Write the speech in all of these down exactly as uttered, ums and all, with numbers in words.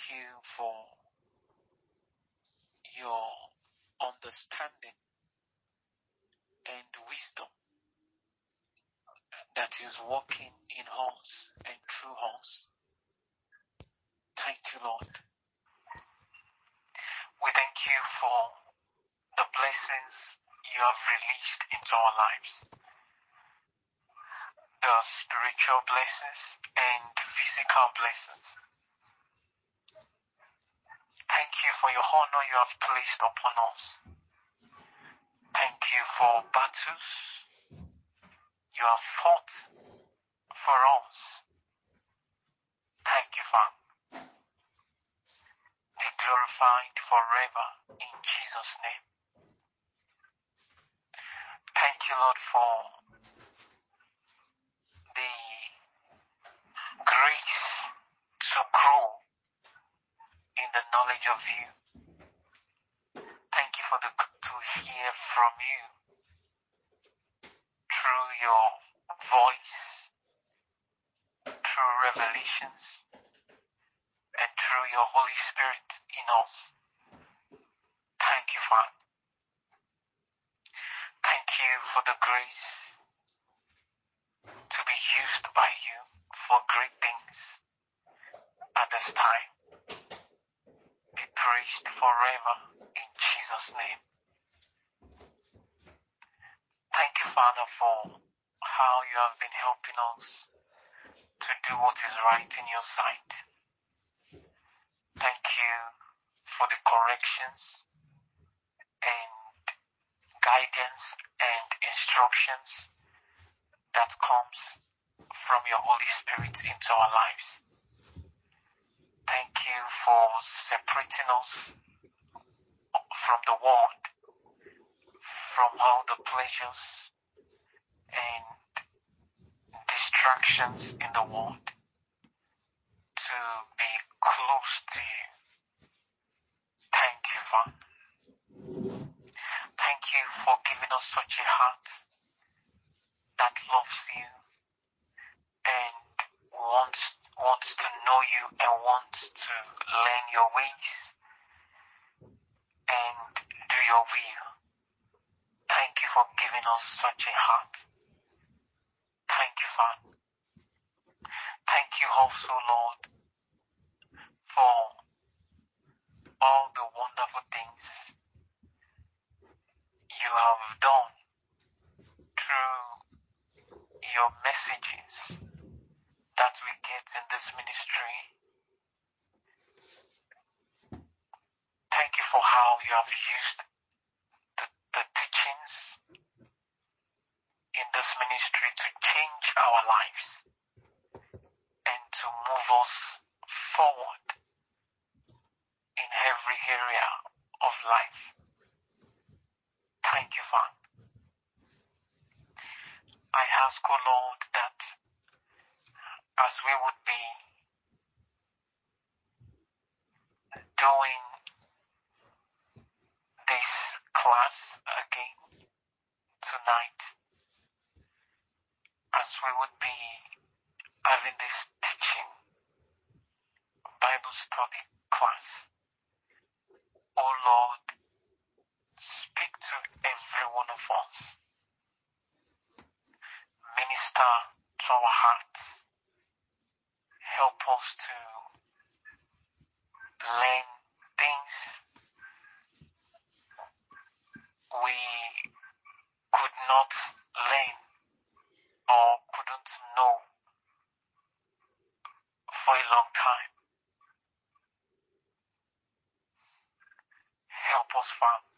you for your understanding and wisdom that is working in us and through us. Thank you, Lord. We thank you for the blessings you have released into our lives, the spiritual blessings and physical blessings. Thank you for your honor you have placed upon us. Thank you for battles you have fought for us. Thank you, Father. Be glorified forever in Jesus' name. Thank you, Lord, for the grace to grow in the knowledge of you. Thank you for the to hear from you through your voice, through revelations, and through your Holy Spirit in us. Thank you, Father. Thank you for the grace to be used by you for great things at this time. Be praised forever in Jesus' name. Thank you, Father, for how you have been helping us to do what is right in your sight. Thank you for the corrections and guidance and instructions that comes from your Holy Spirit into our lives. Thank you for separating us from the world, from all the pleasures and distractions in the world, to be close to you. Thank you, Father. Thank you for giving us such a heart that loves you and wants wants to know you and wants to learn your ways and do your will. Thank you for giving us such a heart. Thank you, Father. Thank you also, Lord, for all the wonderful things you have done through your messages that we get in this ministry. Thank you for how you have used the, the teachings in this ministry to change our lives and to move us forward in every area of life. Thank you, Father. I ask, O Lord, that as we would be doing this class again tonight, as we would be having this teaching Bible study class, O Lord, speak to every one of us. Minister to our hearts. Help us to learn things we could not learn or couldn't know for a long time. Help us, Father.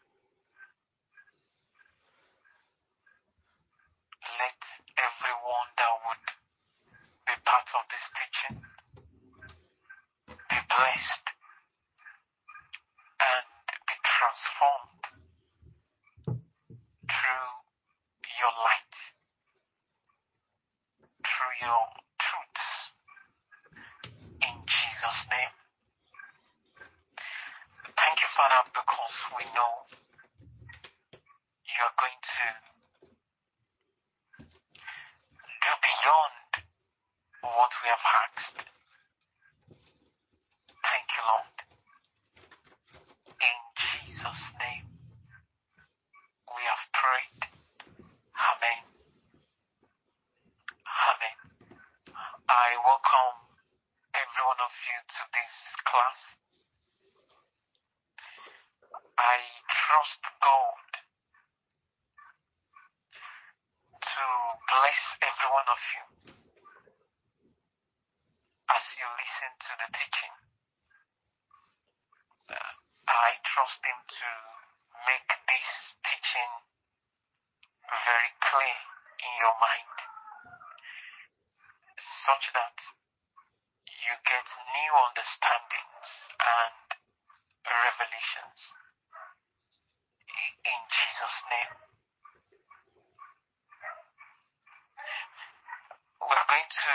Let everyone that would be part of this teaching be blessed and be transformed through your light, through your truths, in Jesus' name. Thank you, Father, because we know you are going to do beyond what we have asked. Thank you, Lord. of you to this class. I trust God to bless every one of you as you listen to the teaching. Uh, I trust Him to make this teaching very clear in your mind, such that you get new understandings and revelations. In Jesus' name. We're going to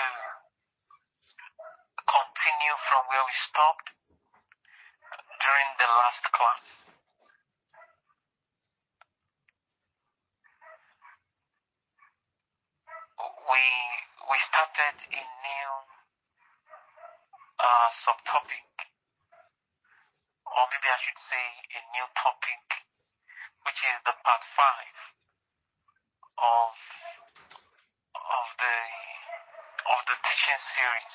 continue from where we stopped during the last class. We we started a new uh, subtopic, or maybe I should say a new topic, which is the part five of of the of the teaching series.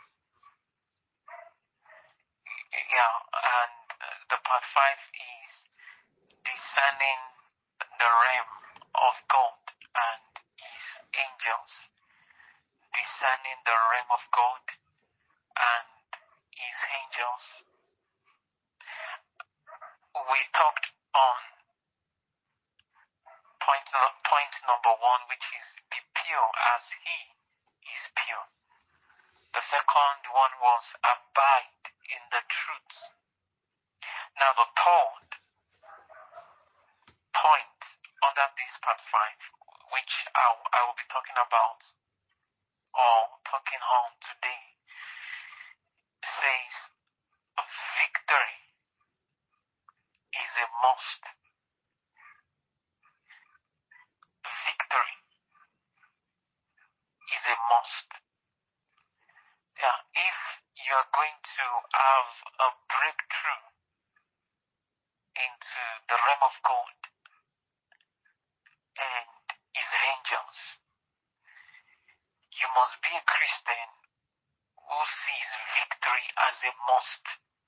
Yeah, and the part five is discerning the realm of God and His angels. Discerning the realm of God and His angels. We talked on point, point number one, which is be pure as He is pure. The second one was abide in the truth. Now the third point under this part five, which I, I will be talking about or talking on today, says victory is a must. Victory is a must. Yeah, if you are going to have a breakthrough into the realm of God and His angels, you must be a Christian who sees victory as a must.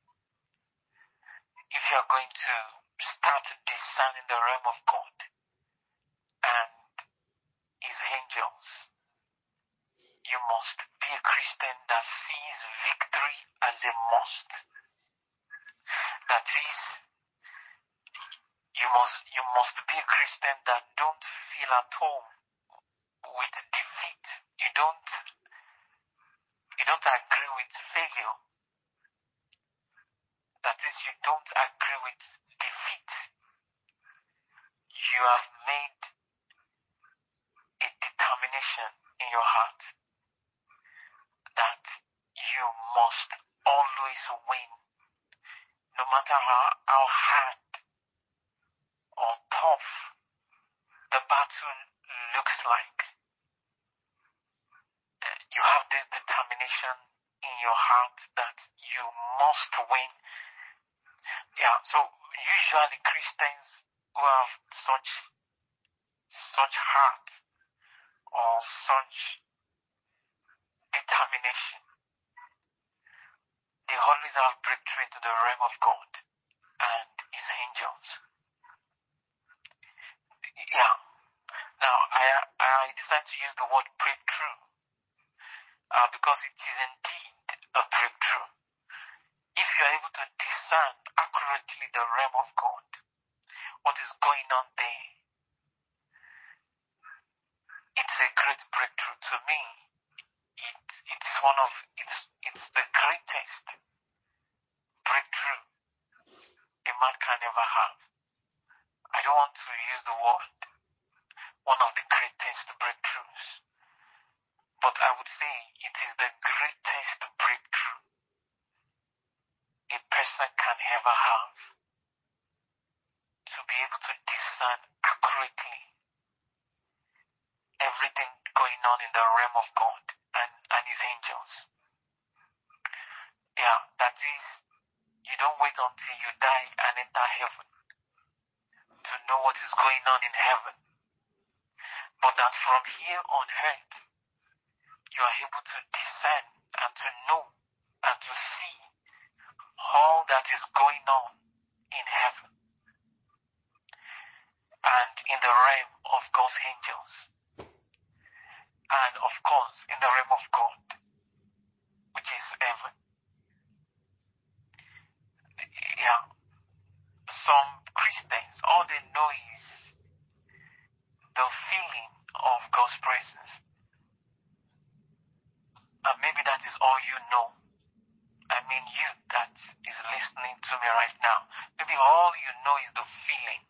If you are going to start discerning the realm of God and His angels, you must be a Christian that sees victory as a must. That is, you must you must be a Christian that don't feel at home with defeat. You don't you don't agree with failure. That is, you don't agree with defeat. You have made a determination in your heart that you must always win, no matter how, how hard or tough the battle looks like. You have this determination in your heart that you must win. Yeah, so usually Christians who have such such heart or such determination, they always have breakthrough into the realm of God and His angels. Yeah. Now I I decided to use the word breakthrough uh, because it is indeed a breakthrough. If you are able to discern accurately the realm of God, what is going on there, it's a great breakthrough. To me, it it's one of it's it's the greatest breakthrough a man can ever have. I don't want to use the word one of the greatest breakthroughs, but I would say it is the greatest breakthrough a person can ever have, to be able to discern accurately everything going on in the realm of God and, and His angels. Yeah, that is, you don't wait until you die and enter heaven to know what is going on in heaven, but that from here on earth, you are able to discern and to know and to is going on in heaven and in the realm of God's angels, and of course in the realm of God, which is heaven. Yeah. Some Christians, all they know is the feeling of God's presence. And maybe that is all you know. I mean, you that is listening to me right now, maybe all you know is the feeling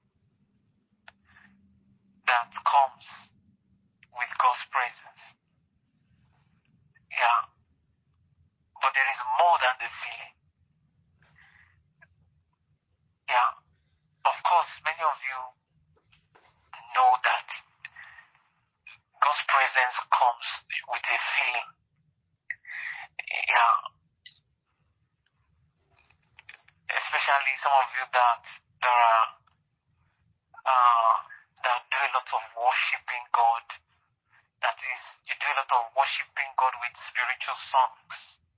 that comes with God's presence. Yeah. But there is more than the feeling. Yeah. Of course, many of you know that God's presence comes with a feeling. Yeah. Especially some of you that there are uh, that do a lot of worshiping God. That is, you do a lot of worshiping God with spiritual songs.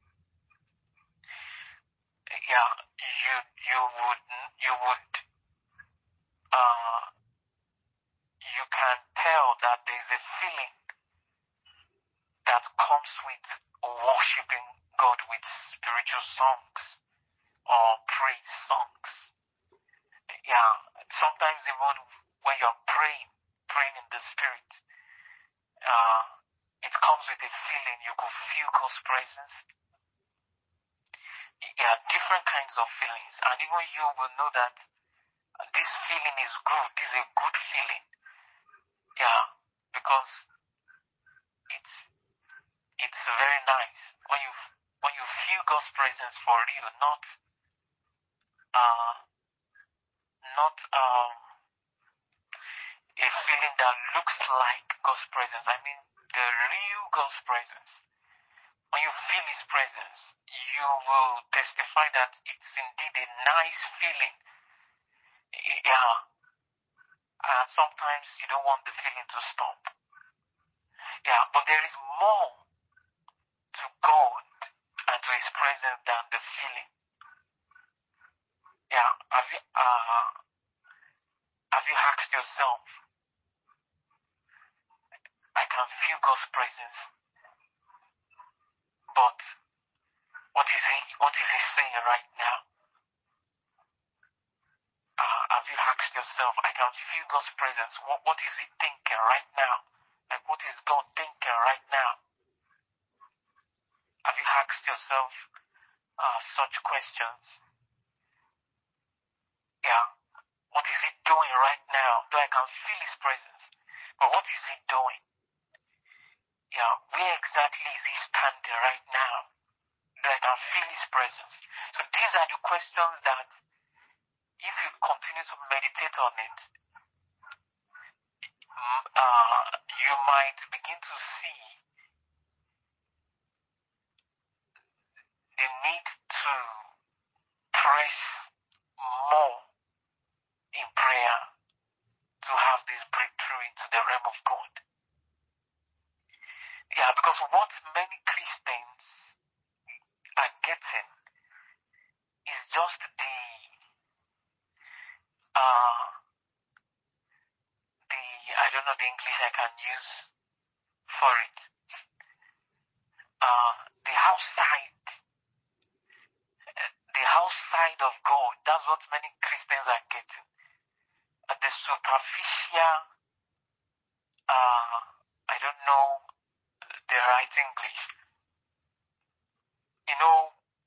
Yeah, you you would you would uh you can tell that there is a feeling that comes with worshiping God with spiritual songs or praise songs. Yeah, sometimes even when you're praying, praying in the spirit, uh, it comes with a feeling. You could feel God's presence. Yeah, different kinds of feelings, and even you will know that this feeling is good. This is a good feeling. Yeah, because it's it's very nice when you when you feel God's presence for real, not uh not um a feeling that looks like God's presence. I mean the real God's presence. When you feel His presence, you will testify that it's indeed a nice feeling. Yeah, and sometimes you don't want the feeling to stop. Yeah, but there is more to God and to His presence than the feeling. Yeah, have you uh have you asked yourself, I can feel God's presence, but what is He what is He saying right now? Uh, have you asked yourself, I can feel God's presence. What what is He thinking right now? Like what is God thinking right now? Have you asked yourself uh, such questions? Yeah. What is He doing right now? Though I can feel His presence, but what is He doing? Yeah, where exactly is He standing right now? Though I can feel His presence. So these are the questions that, if you continue to meditate on it, uh, you might begin to see the need to press more in prayer to have this breakthrough into the realm of God. Yeah, because what many Christians are getting is just the uh the I don't know the English I can use for it. Uh the outside the outside of God. That's what many Christians are getting. Uh, the superficial uh I don't know the right English. You know,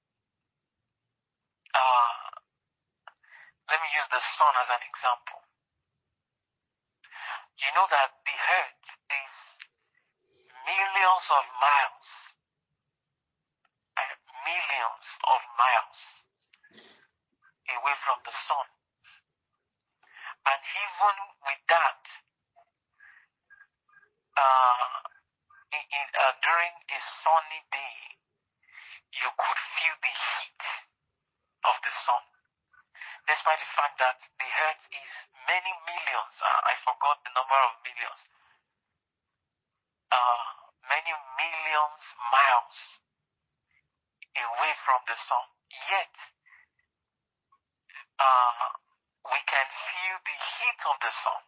uh let me use the sun as an example. You know that the earth is millions of miles, uh, millions of miles away from the sun. And even with that, uh, in, in, uh, during a sunny day, you could feel the heat of the sun. Despite the fact that the earth is many millions, uh, I forgot the number of millions, uh, many millions miles away from the sun. Yet, uh, we can feel the heat of the sun,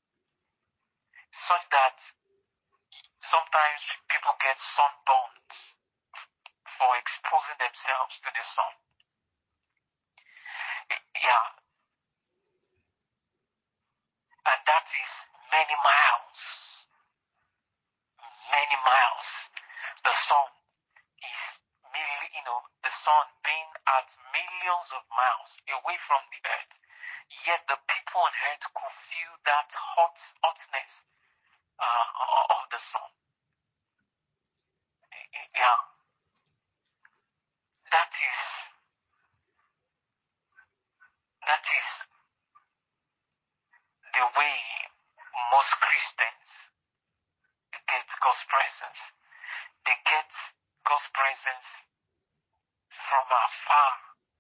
such that sometimes people get sunburns for exposing themselves to the sun. Yeah. And that is many miles. Many miles. The sun is, you know, the sun being at millions of miles away from the earth. Yet the people on earth could feel that hot, hotness uh, of the sun. Yeah. That is, that is the way most Christians get God's presence. They get God's presence from afar.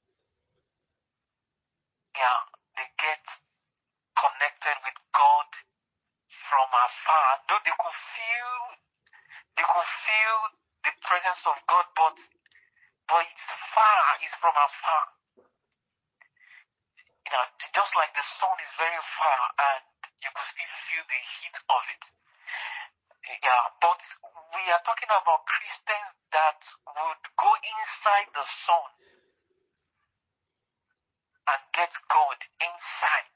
Yeah, they get connected with God from afar. Though they could feel, they could feel the presence of God, but but it's far, it's from afar. You know, just like the sun is very far, and you could still feel the heat of it. Yeah, but we are talking about Christians that would go inside the sun and get God inside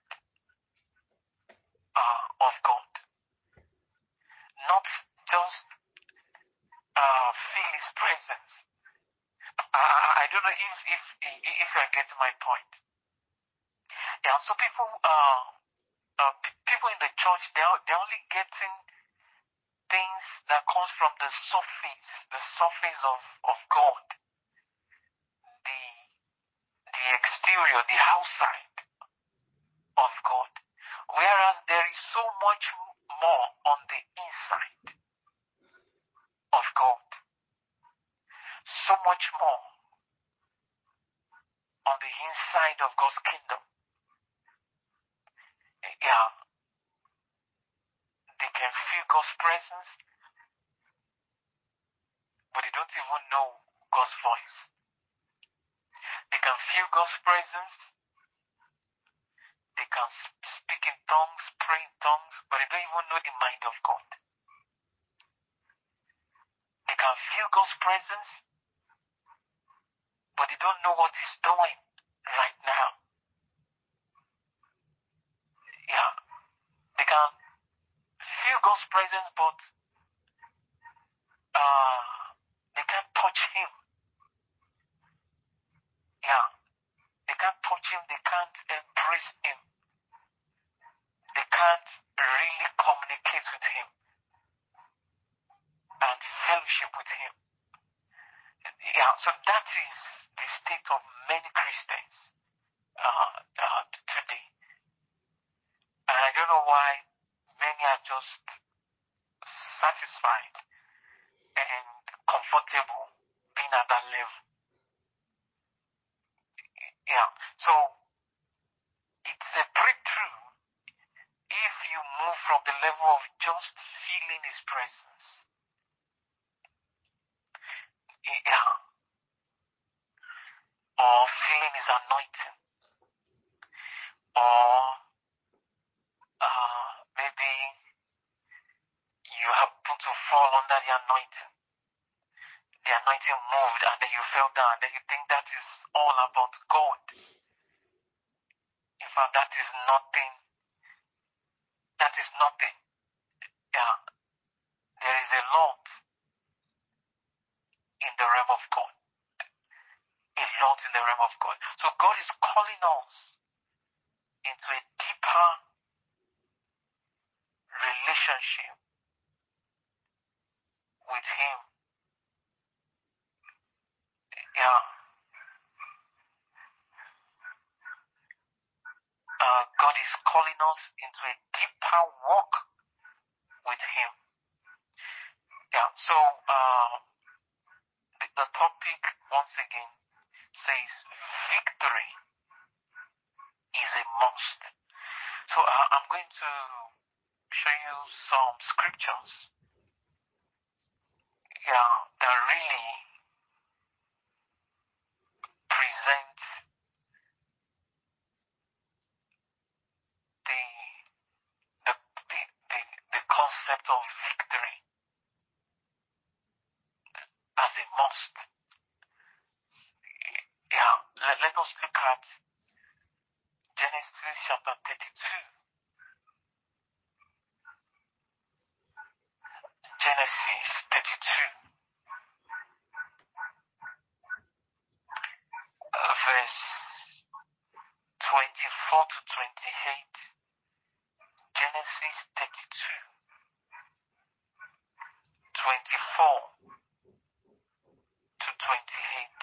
uh, of God. Not just uh, feel His presence. I, I don't know if if if I get my point. Yeah, so people uh, uh people in the church, they are they're only getting things that comes from the surface, the surface of, of God, the the exterior, the outside of God. Whereas there is so much more on the inside of God. So much more on the inside of God's kingdom. Yeah. They can feel God's presence, but they don't even know God's voice. They can feel God's presence. They can speak in tongues, pray in tongues, but they don't even know the mind of God. They can feel God's presence, but they don't know what He's doing right now. Yeah. They can feel God's presence, but uh, they can't touch Him. Yeah. They can't touch Him. They can't embrace Him. They can't really communicate with Him and fellowship with Him. Yeah, so that is the state of many Christians uh, uh, today. And I don't know why many are just satisfied and comfortable being at that level. Yeah, so it's a breakthrough if you move from the level of just feeling His presence. Yeah. Or feeling His anointing. Or uh, maybe you happen to fall under the anointing. The anointing moved and then you fell down. Then you think that is all about God. In fact, that is nothing. That is nothing. Yeah. There is a lot in the realm of God. A lot in the realm of God. So God is calling us into a deeper relationship with Him. Yeah. Uh, God is calling us into a deeper walk with Him. Yeah. So uh, the, the topic once again says victory is a must. So uh, I'm going to show you some scriptures, yeah, that really present let us look at Genesis chapter thirty-two. Genesis thirty-two, uh, verse twenty-four to twenty-eight. Genesis thirty-two, twenty-four to twenty-eight.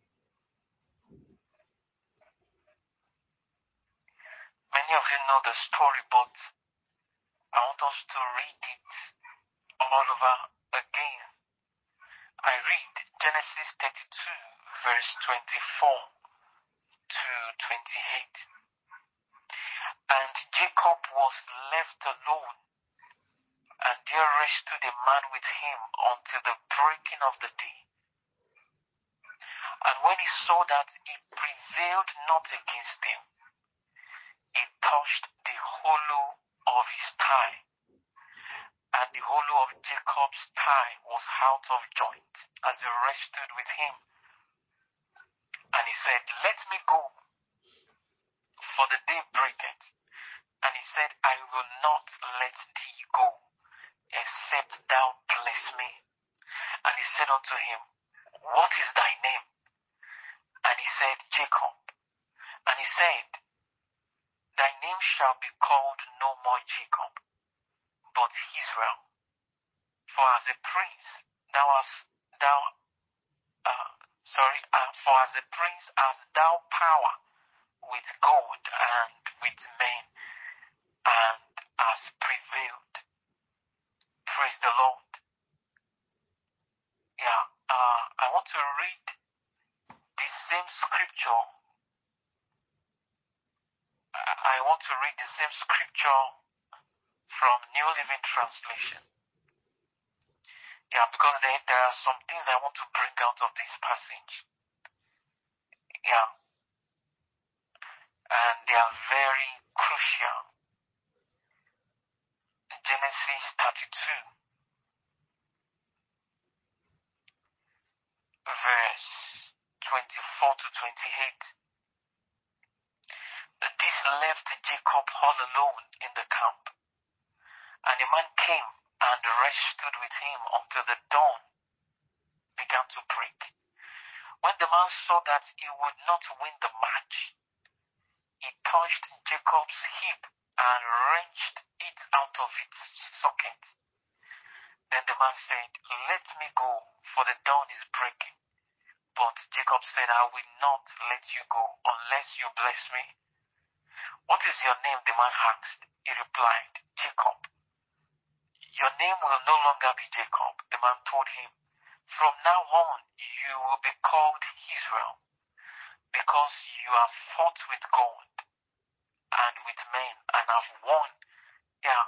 Many of you know the story, but I want us to read it all over again. I read Genesis thirty-two, verse twenty-four to twenty-eight. And Jacob was left alone, and there rested a man with him until the breaking of the day. And when he saw that he prevailed not against him, he touched the hollow of his thigh, and the hollow of Jacob's thigh was out of joint as he rested with him. And he said, Let me go, for the day breaketh. And he said, I will not let thee go, except thou bless me. And he said unto him, What is thy name? And he said, Jacob. And he said, Thy name shall be called no more Jacob, but Israel. For as a prince thou hast thou uh, sorry, uh, for as a prince hast thou power with God and with men, and has prevailed. Praise the Lord. Yeah, uh, I want to read the same scripture. I want to read the same scripture from New Living Translation. Yeah, because there, there are some things I want to bring out of this passage. Yeah. And they are very crucial. Genesis thirty-two, verse twenty-four to twenty-eight. This left Jacob all alone in the camp, and a man came and rested with him until the dawn began to break. When the man saw that he would not win the match, he touched Jacob's hip and wrenched it out of its socket. Then the man said, Let me go, for the dawn is breaking. But Jacob said, I will not let you go unless you bless me. What is your name? The man asked. He replied, Jacob. Your name will no longer be Jacob. The man told him, From now on you will be called Israel, because you have fought with God and with men and have won. Yeah,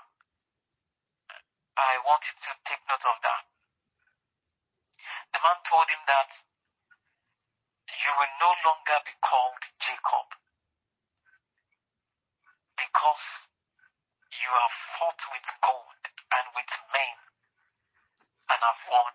I want you to take note of that. The man told him that you will no longer be called Jacob, because you have fought with God and with men and have won.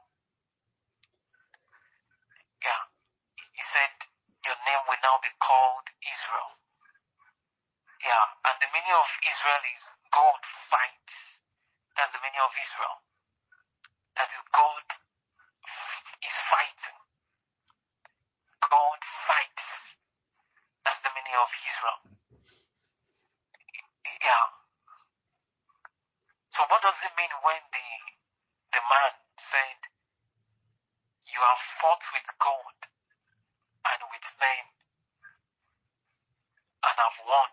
Yeah, he said your name will now be called Israel. Yeah, and the meaning of Israel is God fights. That's the meaning of Israel. That is, God is fighting. God fights. That's the meaning of Israel. Yeah. So what does it mean when the the man said, you have fought with God and with men and have won?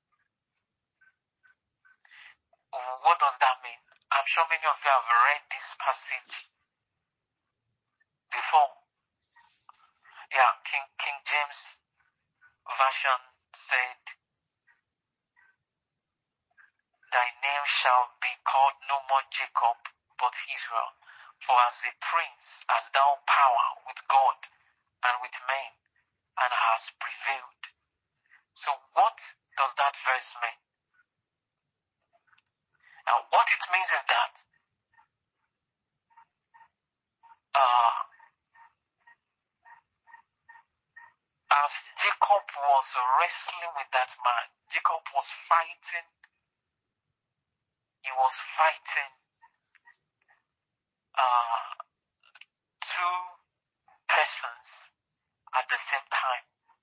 What does that mean? I'm sure many of you have read this passage before. Yeah, King King James Version said, Thy name shall be called no more Jacob, but Israel. For as a prince hast thou power with God and with men, and has prevailed. So what does that verse mean? Now what it means is that uh, as Jacob Jacob was wrestling with that man. Jacob was fighting. He was fighting uh, two persons at the same time.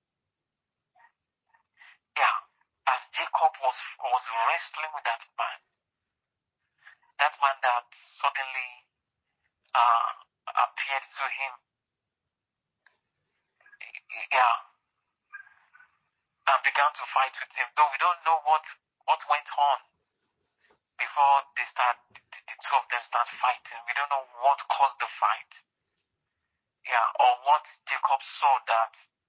Yeah, as Jacob was was wrestling with that man, that man that suddenly uh, appeared to him. Yeah, and began to fight with him. Though we don't know what what went on before they start, the, the two of them start fighting. We don't know what caused the fight. Yeah, or what Jacob saw that.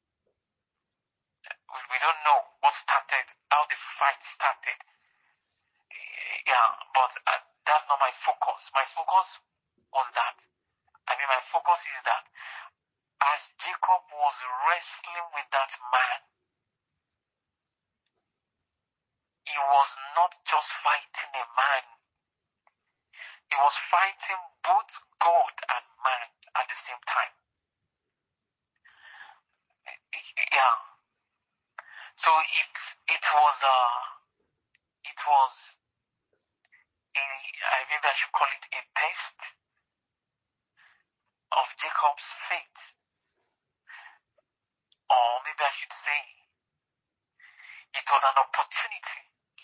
We, we don't know what started, how the fight started. Yeah, but uh, that's not my focus. My focus was that, I mean, my focus is that as Jacob was wrestling with that man, he was not just fighting a man. He was fighting both God and man at the same time. Yeah. So it it was uh it was a, I maybe I should call it a test of Jacob's faith, or maybe I should say it was an opportunity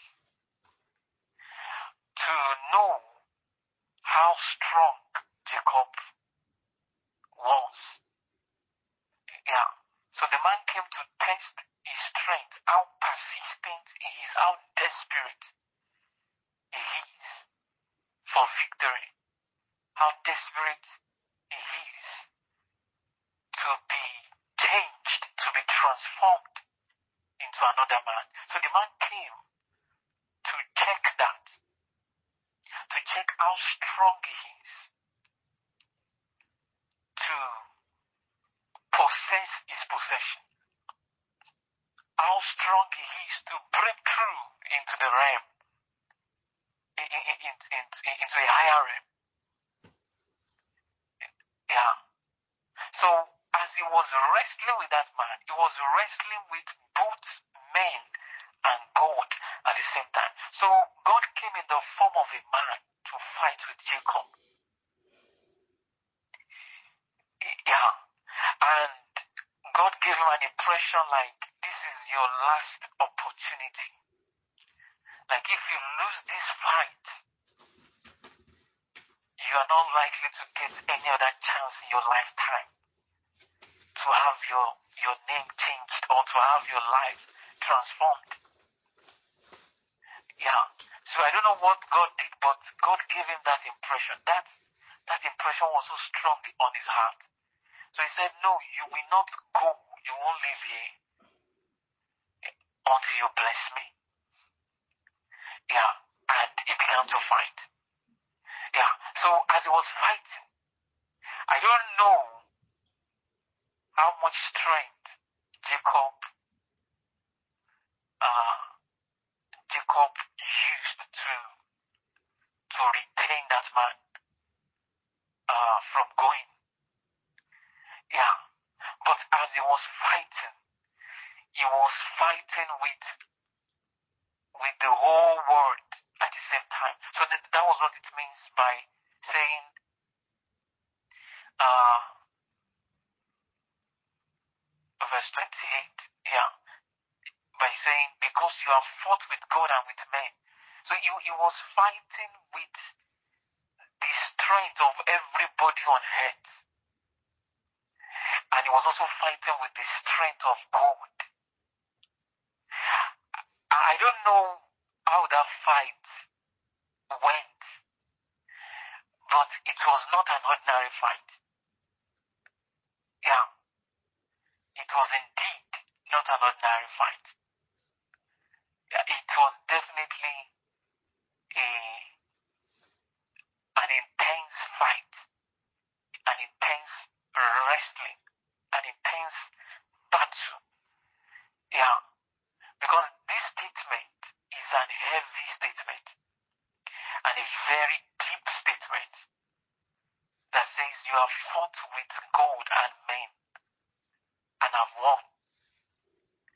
to know how strong Jacob was. Yeah. So the man came to test his strength, how persistent he is, how desperate he is for victory, how desperate he is to be changed, to be transformed into another man. So the man came to check that, to check how strong he is, to possess his possession, how strong he is to break through into the realm, in, in, in, in, into a higher realm. Yeah. So as he was wrestling with that man, he was wrestling with both men and God at the same time. So God came in the form of a man to fight with Jacob. Yeah. And God gave him an impression like, this is your last opportunity. Like, if you lose this fight, you are not likely to get any other chance in your lifetime to have your, your name changed or to have your life transformed. Yeah. So I don't know what God did, but God gave him that impression. That, that impression was so strong on his heart. So he said, no, you will not go. You won't live here until you bless me. Yeah. And he began to fight. Yeah. So as he was fighting, I don't know how much strength Jacob uh, Jacob used to to retain that man uh, from going. Yeah. But as he was fighting, he was fighting with with the whole world at the same time. So that, that was what it means by saying uh, verse twenty-eight. Yeah. By saying, because you have fought with God and with men. So he, he was fighting with the strength of everybody on earth. And he was also fighting with the strength of God. I don't know how that fight went, but it was not an ordinary fight. Yeah. It was indeed not an ordinary fight. Yeah, it was definitely a an intense fight, an intense wrestling, an intense battle. Yeah, because this statement is an heavy statement and a very deep statement that says you have fought with God and men and have won.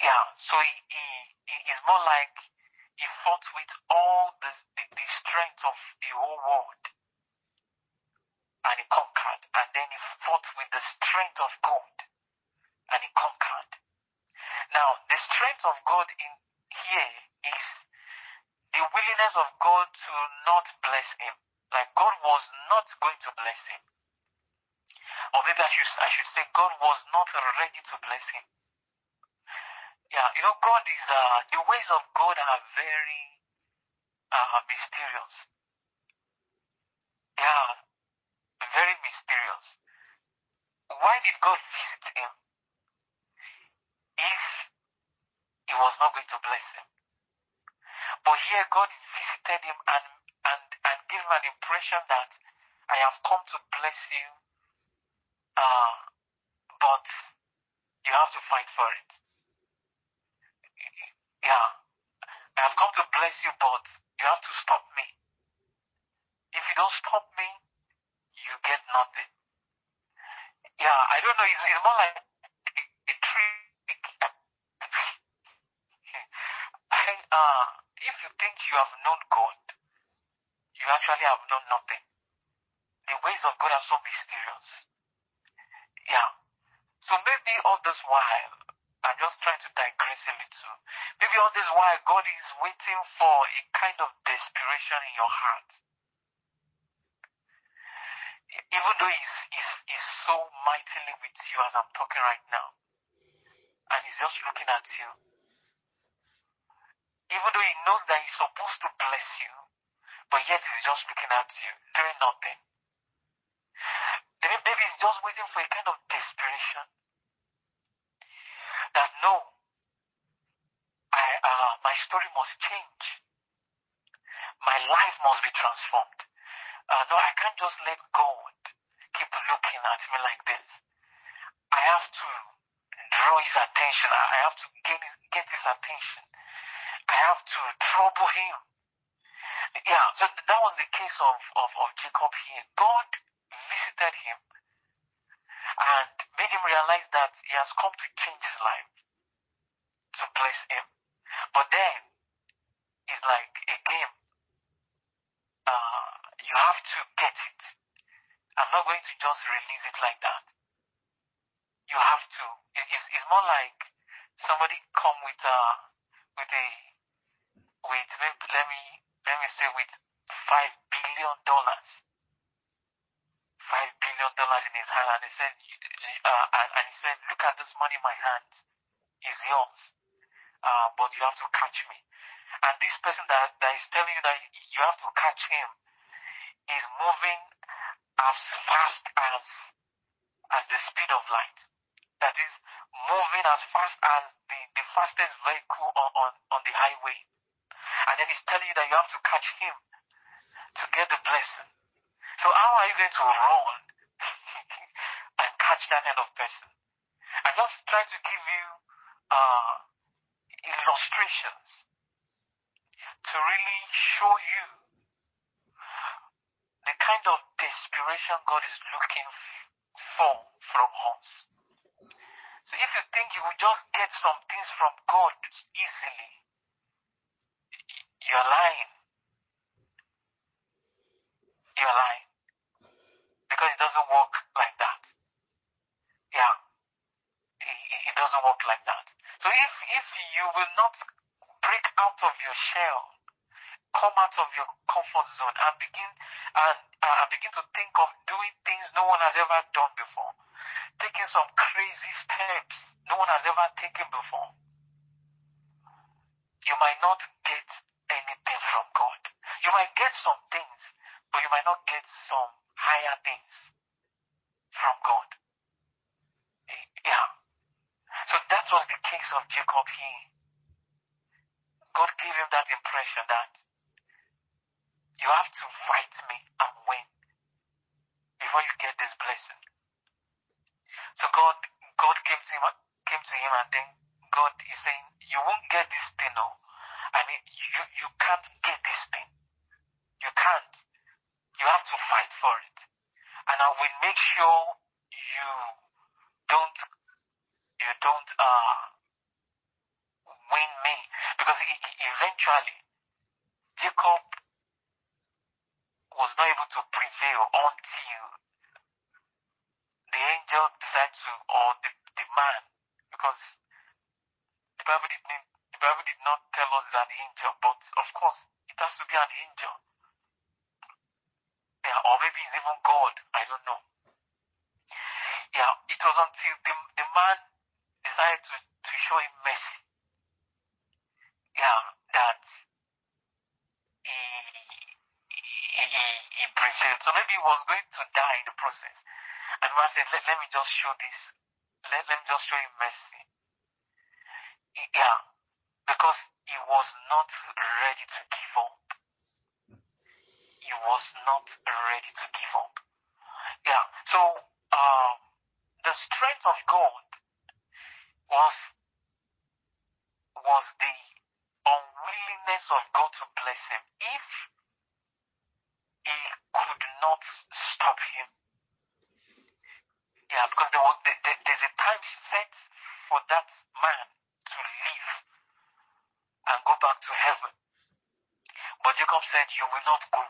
yeah, so he, he, he is more like he fought with all the, the, the strength of the whole world, and he conquered. And then he fought with the strength of God, and he conquered. Now, the strength of God in here is the willingness of God to not bless him. Like God was not going to bless him. Or maybe I should, I should say God was not ready to bless him. Yeah, you know, God is, uh, the ways of God are very uh, mysterious. Yeah, very mysterious. Why did God visit him if he was not going to bless him? But here God visited him and, and, and gave him an impression that I have come to bless you, uh, but you have to fight for it. Yeah, I have come to bless you, but you have to stop me. If you don't stop me, you get nothing. Yeah, I don't know, it's, it's more like a, a trick. I, uh, if you think you have known God, you actually have known nothing. The ways of God are so mysterious. Yeah. So maybe all this while, I'm just trying to digress a little. Maybe all this while God is waiting for a kind of desperation in your heart. Even though he's, he's, he's so mightily with you as I'm talking right now. And he's just looking at you. Even though he knows that he's supposed to bless you, but yet he's just looking at you, doing nothing. Maybe he's just waiting for a kind of desperation. That no, I, uh, my story must change. My life must be transformed. Uh, no, I can't just let God keep looking at me like this. I have to draw his attention. I have to get his, get his attention. I have to trouble him. Yeah, so that was the case of, of, of Jacob here. God visited him and made him realize that he has come to change his life, to bless him. But then, it's like a game. Uh, you have to get it. I'm not going to just release it like that. You have to. It, it's, it's more like somebody come with a, with a, with, let me, let me say with five billion dollars. Five billion dollars in his hand, and he said, uh, and, and he said, look at this money in my hand. It's yours. Uh, but you have to catch me. And this person that, that is telling you that you have to catch him is moving as fast as as the speed of light. That is moving as fast as the, the fastest vehicle on, on, on the highway. And then he's telling you that you have to catch him to get the blessing. So how are you going to run and catch that kind of person? I'm just trying to give you uh, illustrations to really show you the kind of desperation God is looking for from us. So if you think you will just get some things from God easily, you're lying. You're lying. Because it doesn't work like that. Yeah. It, it doesn't work like that. So if, if you will not break out of your shell, come out of your comfort zone and begin and uh, begin to think of doing things no one has ever done before, taking some crazy steps no one has ever taken before, you might not get anything from God. You might get some things, but you might not get some higher things from God. Yeah. So that was the case of Jacob here. God gave him that impression that you have to fight me and win before you get this blessing. So God, God came to him, came to him, and then God is saying, "You won't get this thing, no. I mean, you you can't get this thing. You can't. You have to fight for it, and I will make sure you don't, you don't, uh, eventually, Jacob was not able to prevail until the angel decided to, or the, the man, because the Bible did not, the Bible did not tell us an angel, but of course it has to be an angel. Yeah, or maybe it's even God. I don't know. Yeah, it was until the, the man decided to, to show him mercy. Yeah, that he, he, he, he prevailed. So maybe he was going to die in the process. And man said, let, let me just show this. Let, let me just show him mercy. Yeah, because he was not ready to give up. He was not ready to give up. Yeah, so um, the strength of God was was the unwillingness of God to bless him. If he could not stop him, yeah, because there was there, there, there's a time set for that man to leave and go back to heaven. But Jacob said, you will not go.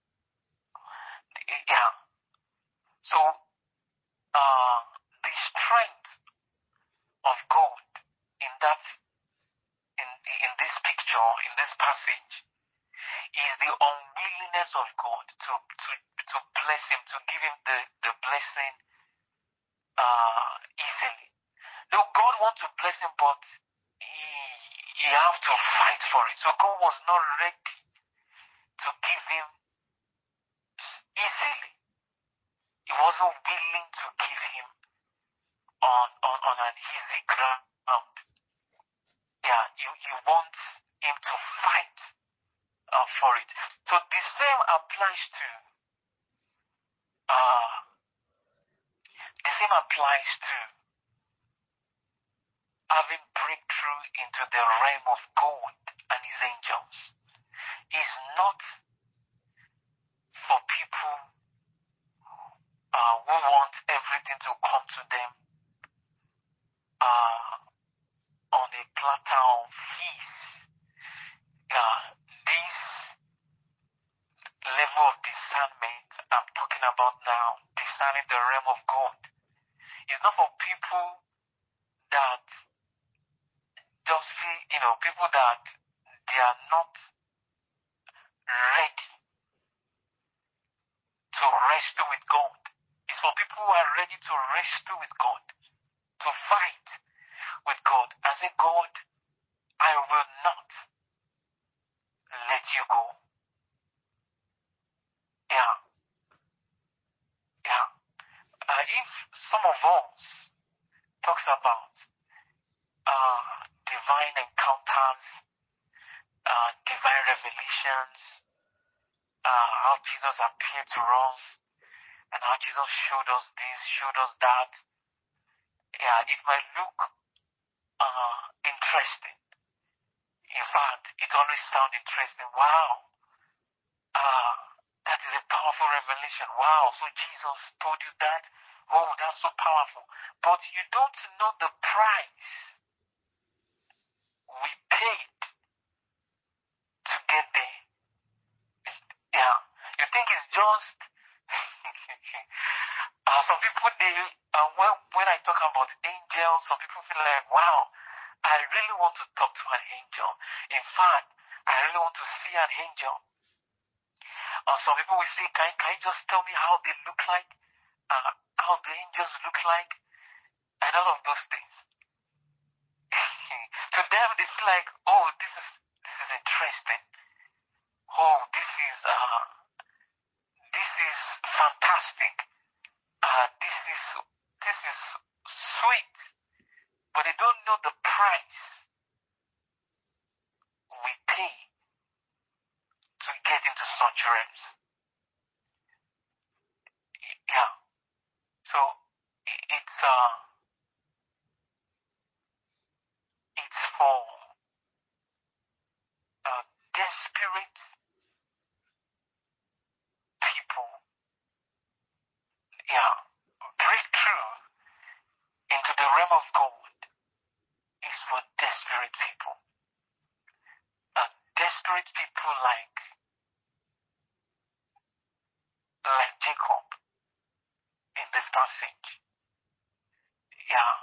Yeah. So, uh, the strength of God in that, in, in this picture, in this passage, is the unwillingness of God to, to, to bless him, to give him the, the blessing, uh, easily. Though God wants to bless him, but he, he have to fight for it. So God was not ready to give him easily. He wasn't willing to give him on, on, on an easy ground. Yeah, you, you want him to fight uh, for it. So the same applies to uh, the same applies to having breakthrough into the realm of God and his angels. It's not for people uh, who want everything to come to them uh, on a platter of ease. Yeah, this level of discernment I'm talking about now, discerning the realm of God, is not for people that just feel, you know, people that they are not ready to wrestle with God. It's for people who are ready to wrestle with God, to fight with God, and say, God, I will not let you go. Yeah. Yeah. Uh, if some of us talks about uh, divine encounters, uh, divine revelations, uh, how Jesus appeared to us, and how Jesus showed us this, showed us that, yeah, it might look uh, interesting. In fact, it always sounds interesting. Wow, uh, that is a powerful revelation. Wow, so Jesus told you that? Oh, that's so powerful. But you don't know the price we paid to get there. Yeah, you think it's just uh, some people, they uh, when, when I talk about angels, some people feel like, wow, I really want to talk to an angel. In fact, I really want to see an angel. Or some people will say, can, can you just tell me how they look like? Uh, how the angels look like? And all of those things. To them, they feel like, oh, this is this is interesting. Oh, this is uh, this is fantastic. Uh, this is this is sweet. But they don't know the price we pay to get into such realms. Yeah. So it's uh it's for uh, desperate people. Yeah. Breakthrough into the realm of God is for desperate people. people like, like Jacob in this passage. Yeah.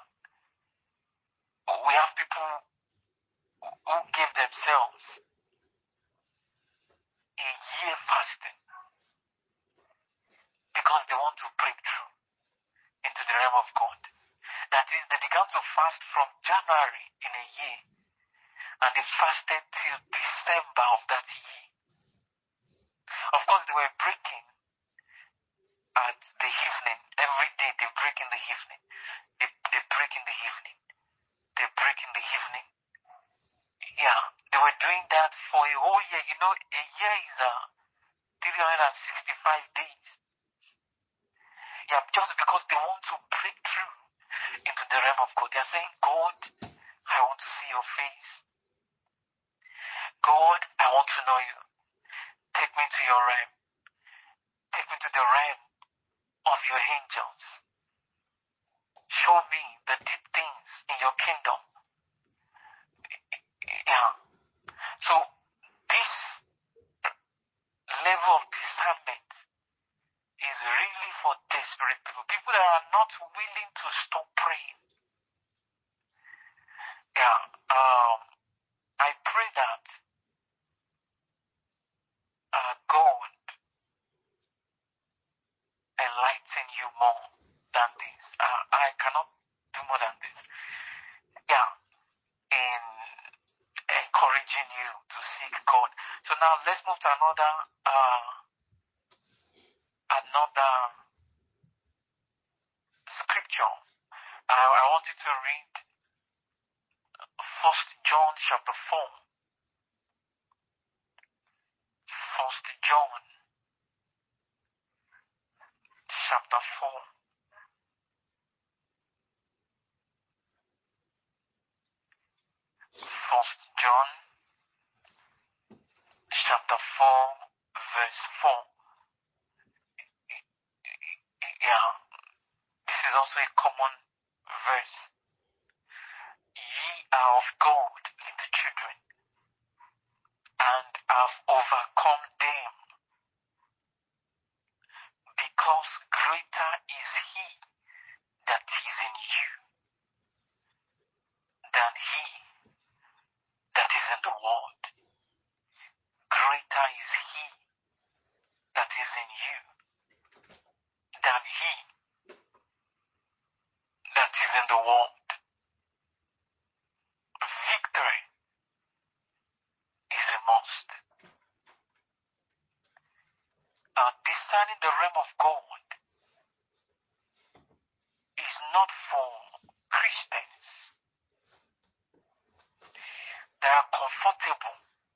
We have people who give themselves a year fasting because they want to break through into the realm of God. That is, they began to fast from January in a year, and they fasted till December of that year. Of course, they were breaking at the evening. Every day they break in the evening. They, they break in the evening. They break in the evening. Yeah, they were doing that for a whole year. You know, a year is uh, three hundred sixty-five days. Yeah, just because they want to break through into the realm of God. They are saying, God, I want to see your face. God, I want to know you. Take me to your realm. Take me to the realm of your angels. Show me the deep things in your kingdom. Yeah. So, this level of discernment is really for desperate people. People that are not willing to stop praying. Yeah. Um, I pray that uh, God enlighten you more than this. Uh, I cannot do more than this. Yeah. In encouraging you to seek God. So now let's move to another uh, another scripture. Uh, I want you to read First John chapter four. First John chapter four. First John chapter four verse four. Yeah, this is also a common verse. Ye are of God, little children, and have overcome them, because greater is he that is in you than he that is in the world. Greater is he that is in you than he that is in the world. Victory is a must. Uh, discerning the realm of God is not for Christians that are comfortable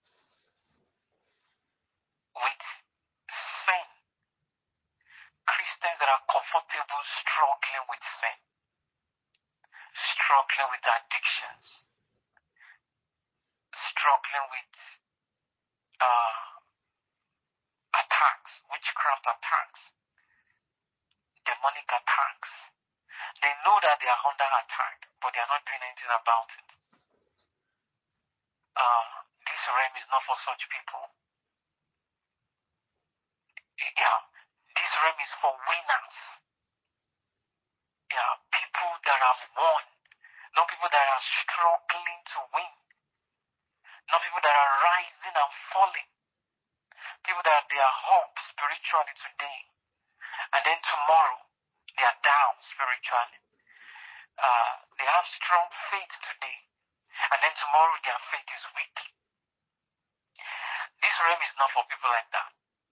with sin. Christians that are comfortable struggling with sin, struggling with addictions, struggling with uh, attacks, witchcraft attacks, demonic attacks. They know that they are under attack, but they are not doing anything about it. Uh, this realm is not for such people. Yeah, this realm is for winners. Yeah, people that have won, not people that are struggling to win, not people that are rising and falling, people that they are up spiritually today, and then tomorrow they are down spiritually. Uh, they have strong faith today, and then tomorrow their faith is weak. This realm is not for people like that.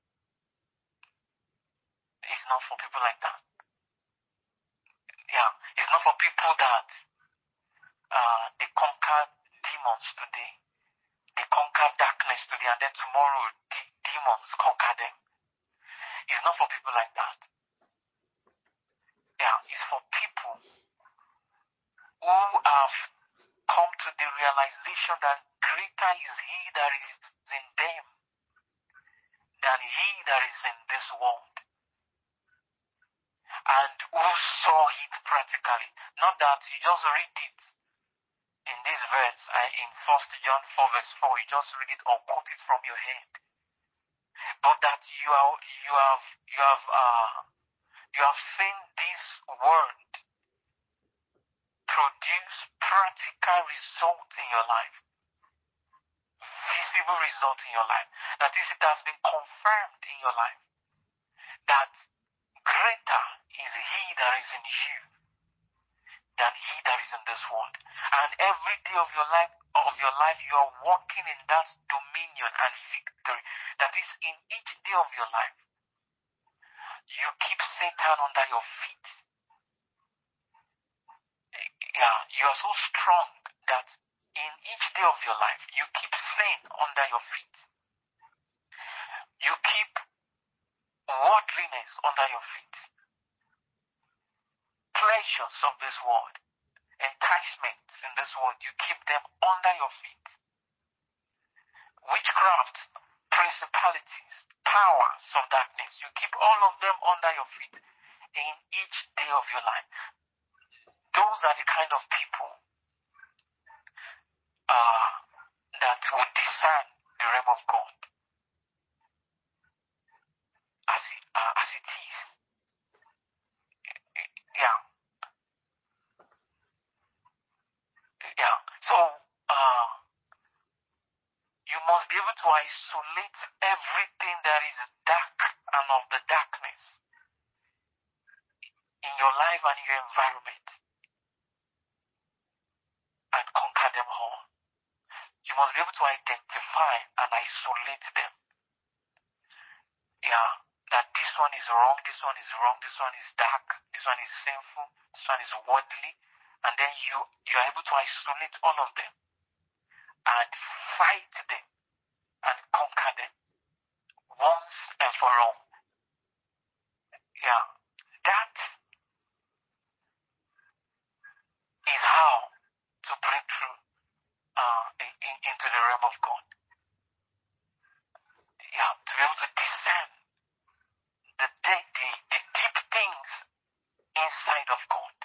It's not for people like that. Yeah, it's not for people that uh, they conquer demons today. They conquer darkness today, and then tomorrow the demons conquer them. It's not for people like that. Yeah, it's for people who have come to the realization that greater is he that is in them than he that is in this world. And who saw it practically. Not that you just read it in this verse I, in First John four verse four. You just read it or quote it from your head. But that you are you have you have uh you have seen this word produce practical results in your life, visible results in your life. That is, it has been confirmed in your life that greater is he that is in you than he that is in this world. And every day of your life of your life you are walking in that dominion and victory. That is, in each day of your life you keep Satan under your feet. Yeah, you are so strong that in each day of your life you keep sin under your feet. You keep worldliness under your feet. Pleasures of this world, enticements in this world, you keep them under your feet. Witchcraft, principalities, powers of darkness, you keep all of them under your feet in each day of your life. Those are the kind of people uh, that will discern the realm of God as it, uh, as it is. Yeah. Yeah. So, uh, you must be able to isolate everything that is dark and of the darkness in your life and in your environment and conquer them all. You must be able to identify and isolate them. Yeah, that this one is wrong, this one is wrong, this one is dark, this one is sinful, this one is worldly, and then you you are able to isolate all of them and fight them and conquer them once and for all. Yeah, that is how to break through uh, in, in, into the realm of God. Yeah, to be able to discern the, the, the, the deep things inside of God.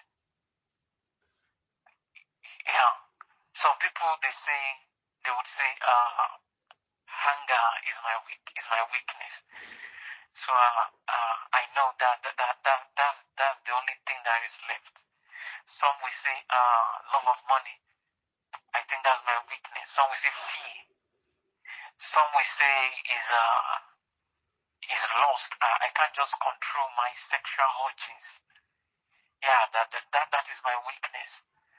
Yeah, some people, they say, they would say, uh, hunger is my weak, is my weakness. So uh, uh, I know that, that, that, that that's, that's the only thing that is left. Some will say, uh, love of money. I think that's my weakness. Some will say fear. Some will say is uh is lost. Uh, I can't just control my sexual urges. Yeah, that that that, that is my weakness.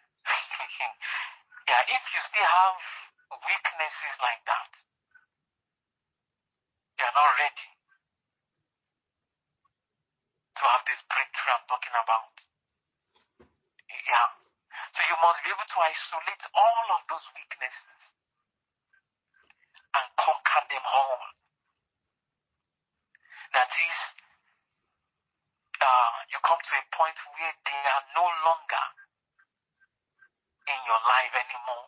Yeah, if you still have weaknesses like that, you're not ready to have this breakthrough I'm talking about. Yeah. So you must be able to isolate all of those weaknesses and conquer them all. That is, uh, you come to a point where they are no longer in your life anymore.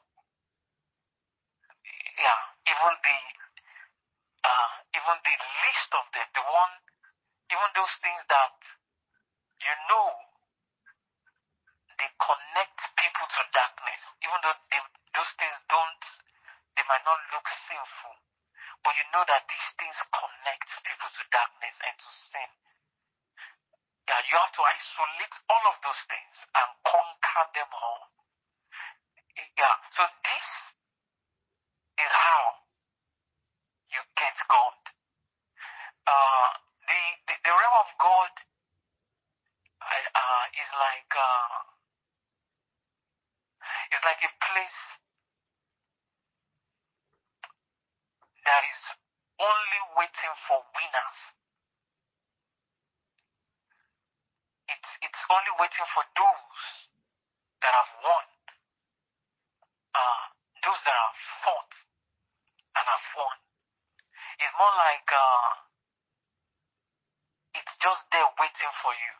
Yeah, even the uh, even the least of them, the one, even those things that you know they connect people to darkness, even though they, those things don't, they might not look sinful, but you know that these things connect people to darkness and to sin. Yeah, you have to isolate all of those things and conquer them all. Yeah, so this is how you get God. Uh, the, the, the realm of God uh, is like uh, is like a place that is only waiting for winners. It's it's only waiting for those that have won, uh, those that have fought and have won. It's more like uh, it's just there waiting for you,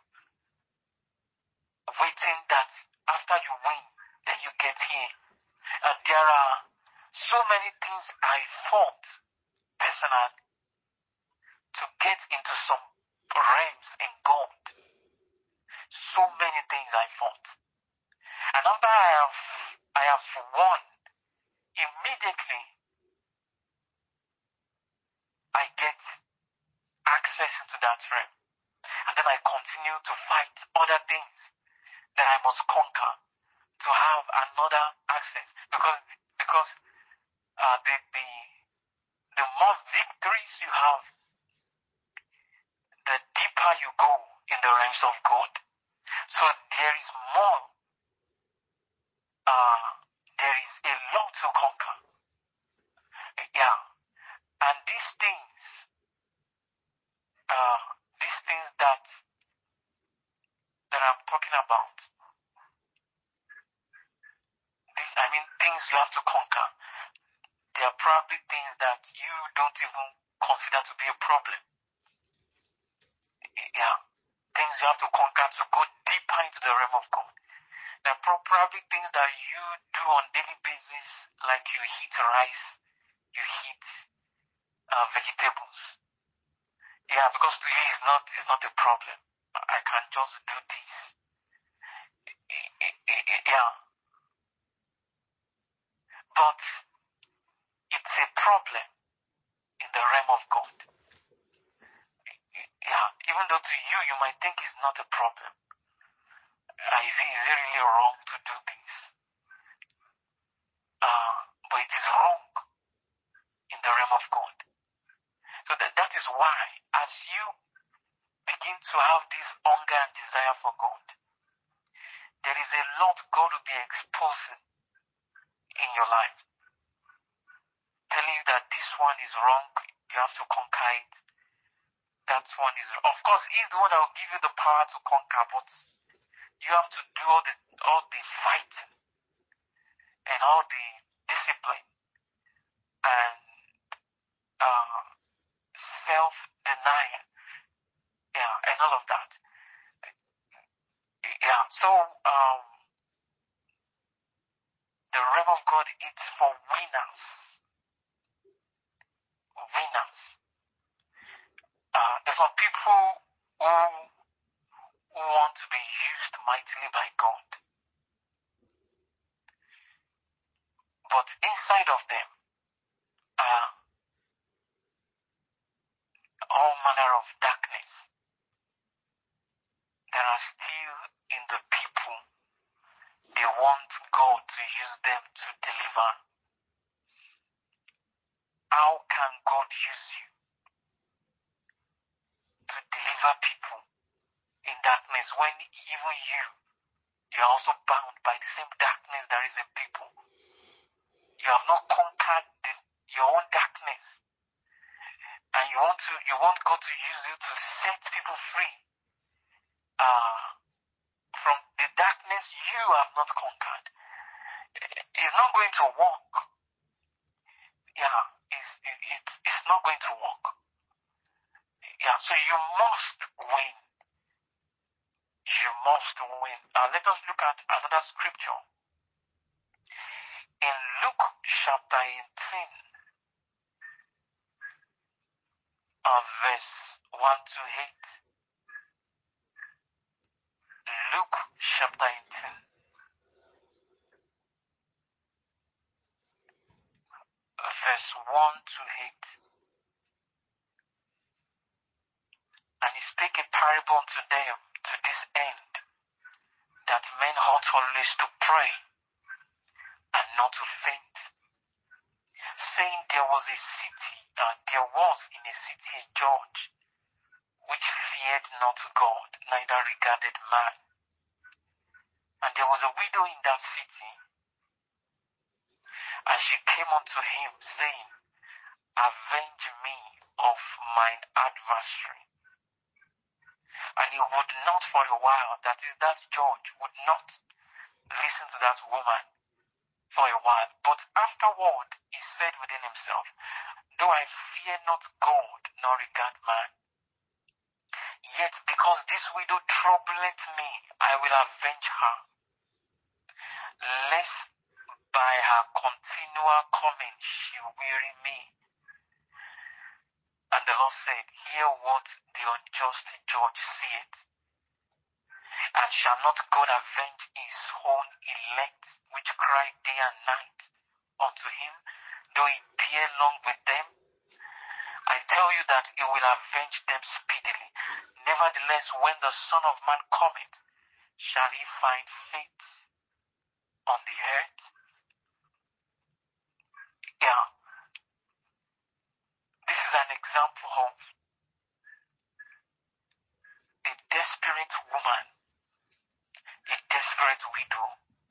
waiting that after you win, then you get here. And there are so many things I fought personally to get into some realms in God. So many things I fought. And after I have I have won immediately I get access into that realm. And then I continue to fight other things that I must conquer to have another access. Because because uh, the, the the more victories you have, the deeper you go in the realms of God. So there is more, uh, there is a lot to conquer. Yeah. And these things, uh, these things that, that I'm talking about, these, I mean, things you have to conquer, they are probably things that you don't even consider to be a problem. Yeah. Things you have to conquer to go deeper into the realm of God. There are probably things that you do on a daily basis, like you eat rice, you eat uh, vegetables. Yeah, because to you it's not, it's not a problem. I can just do this. Yeah. But it's a problem in the realm of God. Yeah, even though to you, you might think it's not a problem. Uh, is, it, is it really wrong to do this? Uh, but it is wrong in the realm of God. So that, that is why, as you begin to have this hunger and desire for God, there is a lot God will be exposing in your life. Telling you that this one is wrong, you have to conquer it. That one is wrong. Of course, He's the one that will give you the power to conquer, but you have to do all the all the fighting and all the discipline and uh, self-denial, yeah, and all of that. Yeah, so um, the realm of God, it's for winners. Winners. Uh, there's some people who, who want to be used mightily by God, but inside of them are all manner of darkness that are still in the people. They want God to use them to deliver. How can God use you to deliver people in darkness when even you, you're also bound by the same darkness there is in people? You have not conquered this, your own darkness, and you want to, you want God to use you to set people free uh, from the darkness you have not conquered. It's not going to work. Yeah, it's, it, it, it's not going to work. Yeah, so you must win. You must win. Uh, let us look at another scripture. In Luke chapter eighteen, uh, verse one to eight. Luke chapter eighteen, verse one to eight. And he spake a parable unto them to this end, that men ought always to pray and not to faint, saying, there was a city, uh, there was in a city a judge, which feared not God, neither regarded man. And there was a widow in that city, and she came unto him, saying, avenge me of mine adversary. And he would not for a while, that is, that judge would not listen to that woman for a while. But afterward, he said within himself, though I fear not God, nor regard man, yet because this widow troubleth me, I will avenge her, lest by her continual coming she weary me. And the Lord said, hear what the unjust judge saith. And shall not God avenge his own elect, which cry day and night unto him, though he bear long with them. I tell you that he will avenge them speedily. Nevertheless, when the Son of Man cometh, shall he find faith on the earth? Yeah. This is an example of a desperate woman, a desperate widow.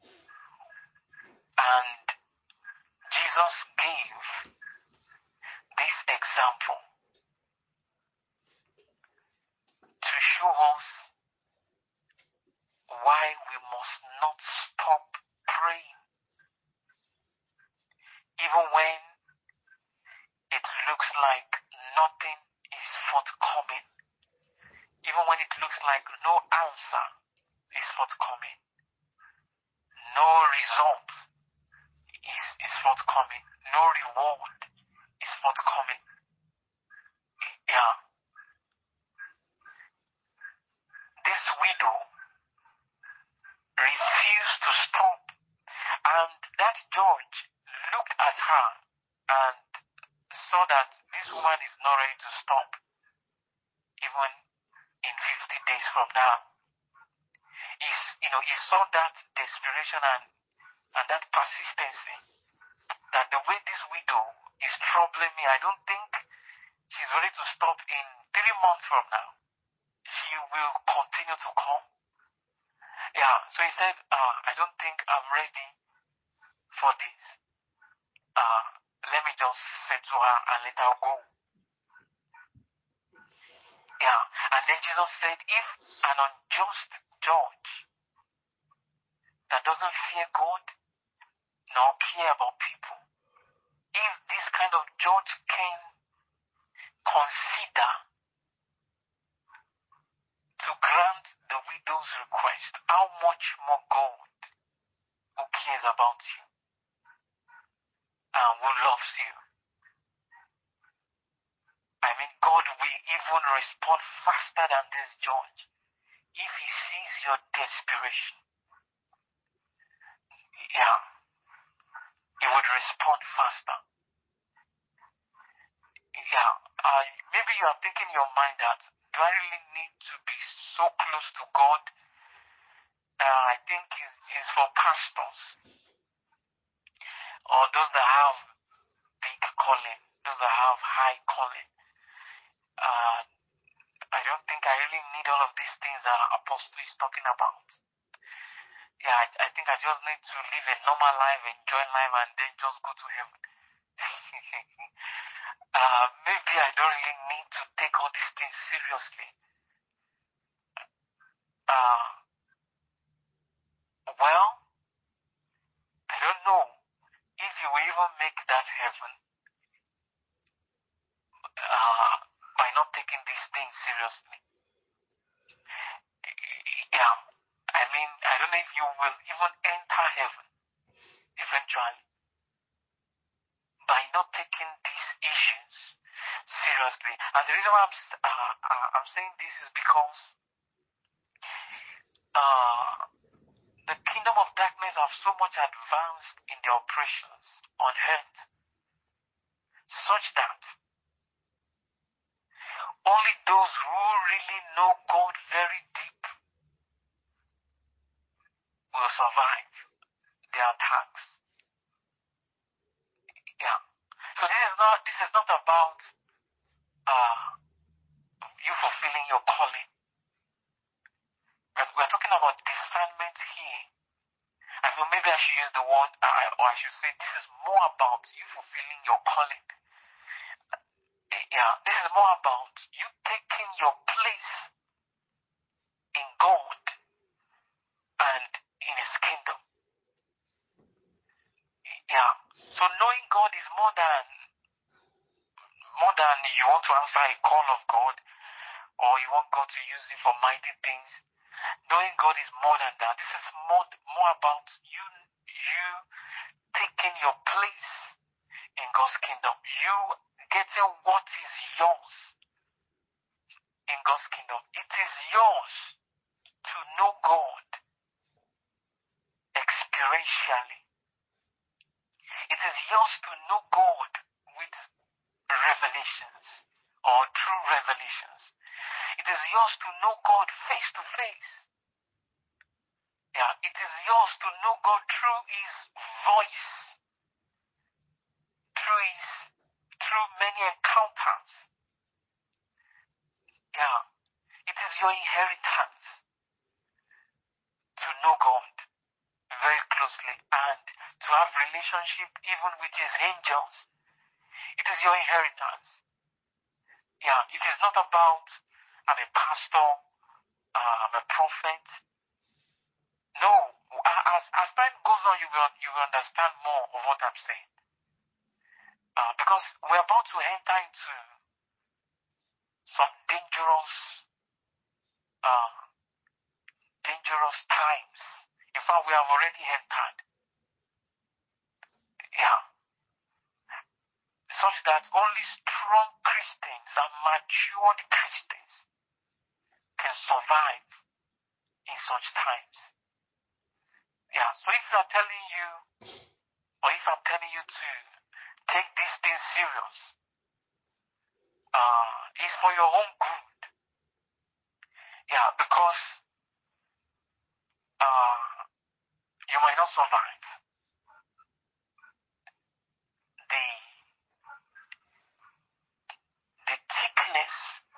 And Jesus gave this example to show us why we must not stop praying, even when it looks like nothing is forthcoming, even when it looks like no answer is forthcoming, no result is, is forthcoming, no reward is forthcoming. Yeah. This widow refused to stop, and that judge looked at her and saw that this woman is not ready to stop even in fifty days from now. He's, you know, he saw that desperation and, and that persistency, that the way this widow is troubling me, I don't think she's ready to stop in three months from now. She will continue to come. Yeah, so he said, uh, I don't think I'm ready for this. Uh, let me just say to her and let her go. Yeah, and then Jesus said, if an unjust judge that doesn't fear God nor care about people, if this kind of judge can consider to grant the widow's request, how much more God, who cares about you and who loves you? I mean, God will even respond faster than this judge if he sees your desperation. Yeah, he would respond faster. Yeah, uh, maybe you are thinking in your mind that, do I really need to be so close to God? Uh, I think it's, it's for pastors or those that have big calling, those that have high calling. Uh, I don't think I really need all of these things that Apostle is talking about. Yeah, I, I think I just need to live a normal life, enjoy life, and then just go to heaven. uh, maybe I don't really need to take all these things seriously. Uh, well, I don't know if you will even make that heaven uh, by not taking these things seriously. Yeah, I mean, I don't know if you will even enter heaven eventually by not taking these issues seriously. And the reason why I'm, uh, uh, I'm saying this is because uh, the kingdom of darkness have so much advanced in their operations on earth, such that only those who really know God very deep will survive their attacks. Yeah. So this is not this is not about uh, you fulfilling your calling. We're, we're talking about discernment here. I mean, maybe I should use the word, uh, or I should say, this is more about you fulfilling your calling. Yeah, this is more about you taking your place in God and in His kingdom. Yeah. So knowing God is more than more than you want to answer a call of God, or you want God to use it for mighty things. Knowing God is more than that. This is more more about you you taking your place in God's kingdom. You getting what is yours in God's kingdom. It is yours to know God experientially. It is yours many encounters. Yeah. It is your inheritance to know God very closely and to have relationship even with his angels. It is your inheritance. Yeah, it is not about I'm a pastor, uh, I'm a prophet. No, as as time goes on, you will you will understand more of what I'm saying. Uh, because we're about to enter into some dangerous, uh, dangerous times. In fact, we have already entered. Yeah. Such that only strong Christians and matured Christians can survive in such times. Yeah, so if I'm telling you, or if I'm telling you to take these things serious, uh, it's for your own good. Yeah, because uh, you might not survive. The, the thickness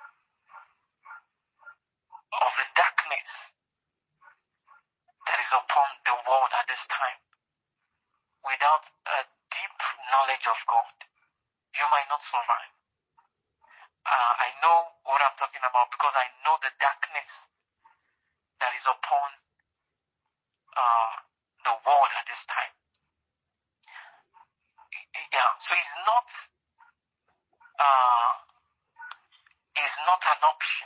of the darkness that is upon the world at this time, without a deep knowledge of God, you might not survive. Uh, I know what I'm talking about because I know the darkness that is upon uh, the world at this time. Yeah, so it's not uh, it's not an option.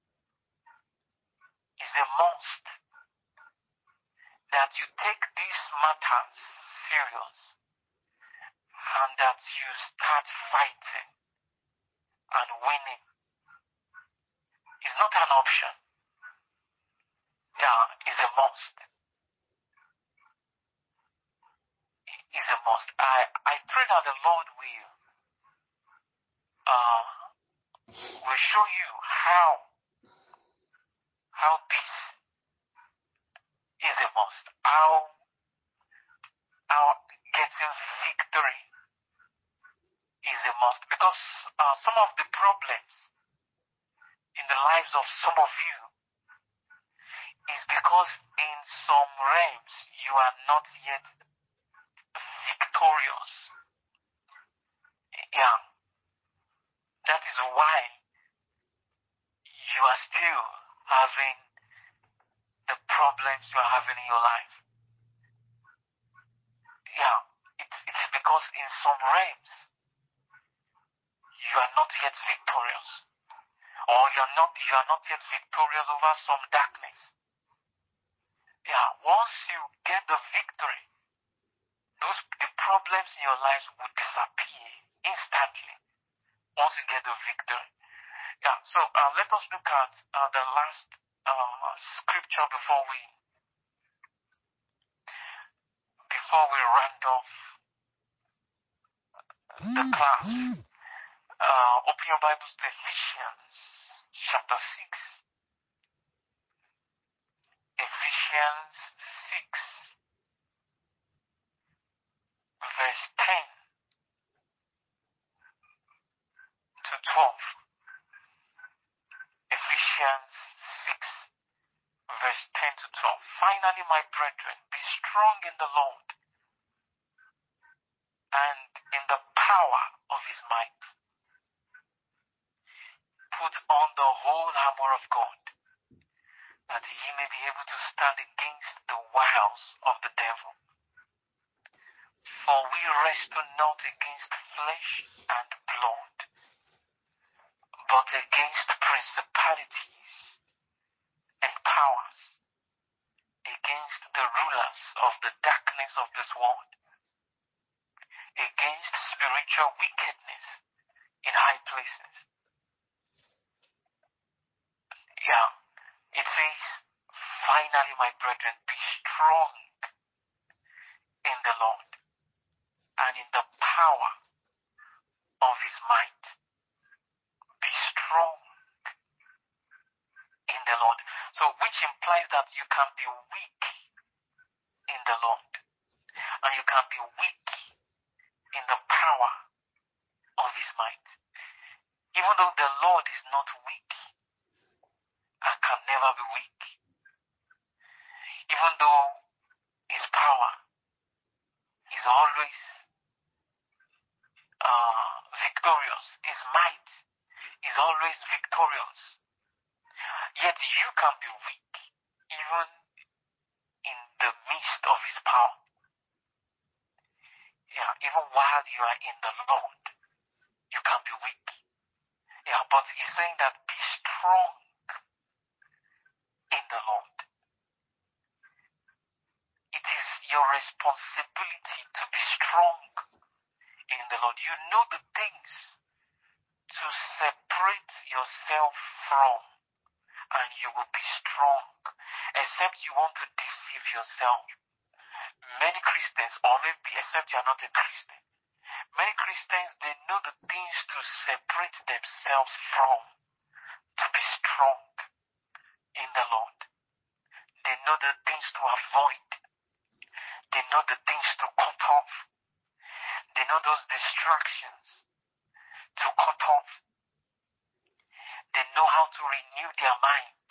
It's a must that you take these matters serious and that you start fighting and winning. It's not an option. Yeah, it's a must. It's a must. I, I pray that the Lord will uh, will show you how how this is a must. How how getting victory is a must. Because uh, some of the problems in the lives of some of you is because in some realms you are not yet victorious. Yeah. That is why you are still having the problems you are having in your life. Yeah. It's, it's because in some realms you are not yet victorious. Or you are not you are not yet victorious over some darkness. Yeah. Once you get the victory, those the problems in your life will disappear instantly. Once you get the victory. Yeah, so uh, let us look at uh, the last uh, scripture before we before we round off the class. Uh, open your Bibles to Ephesians chapter six. Ephesians six, verse ten to twelve. Ephesians six, verse ten to twelve. Finally, my brethren, be strong in the Lord and in the power of his might. Put on the whole armor of God, that ye may be able to stand against the wiles of the devil. For we wrestle not against flesh and blood, but against principalities and powers, against the rulers of the darkness of this world, against spiritual wickedness in high places. Yeah, it says, finally, my brethren, be strong in the Lord and in the power of his might. Be strong in the Lord. So, which implies that you can be weak in the Lord and you can be weak in the power of his might. Even though the Lord is not weak and can never be weak, even though his power is always uh, victorious, his might is always victorious, yet you can be weak even in the midst of his power. Yeah, even while you are in the Lord, you can be weak. Yeah, but he's saying that be strong in the Lord. It is your responsibility to be strong in the Lord. You know the things to separate yourself from, and you will be strong. Except you want to deceive yourself. Many Christians, or maybe except you are not a Christian, many Christians, they know the things to separate themselves from, to be strong in the Lord. They know the things to avoid. They know the things to cut off. They know those distractions to cut off. They know how to renew their minds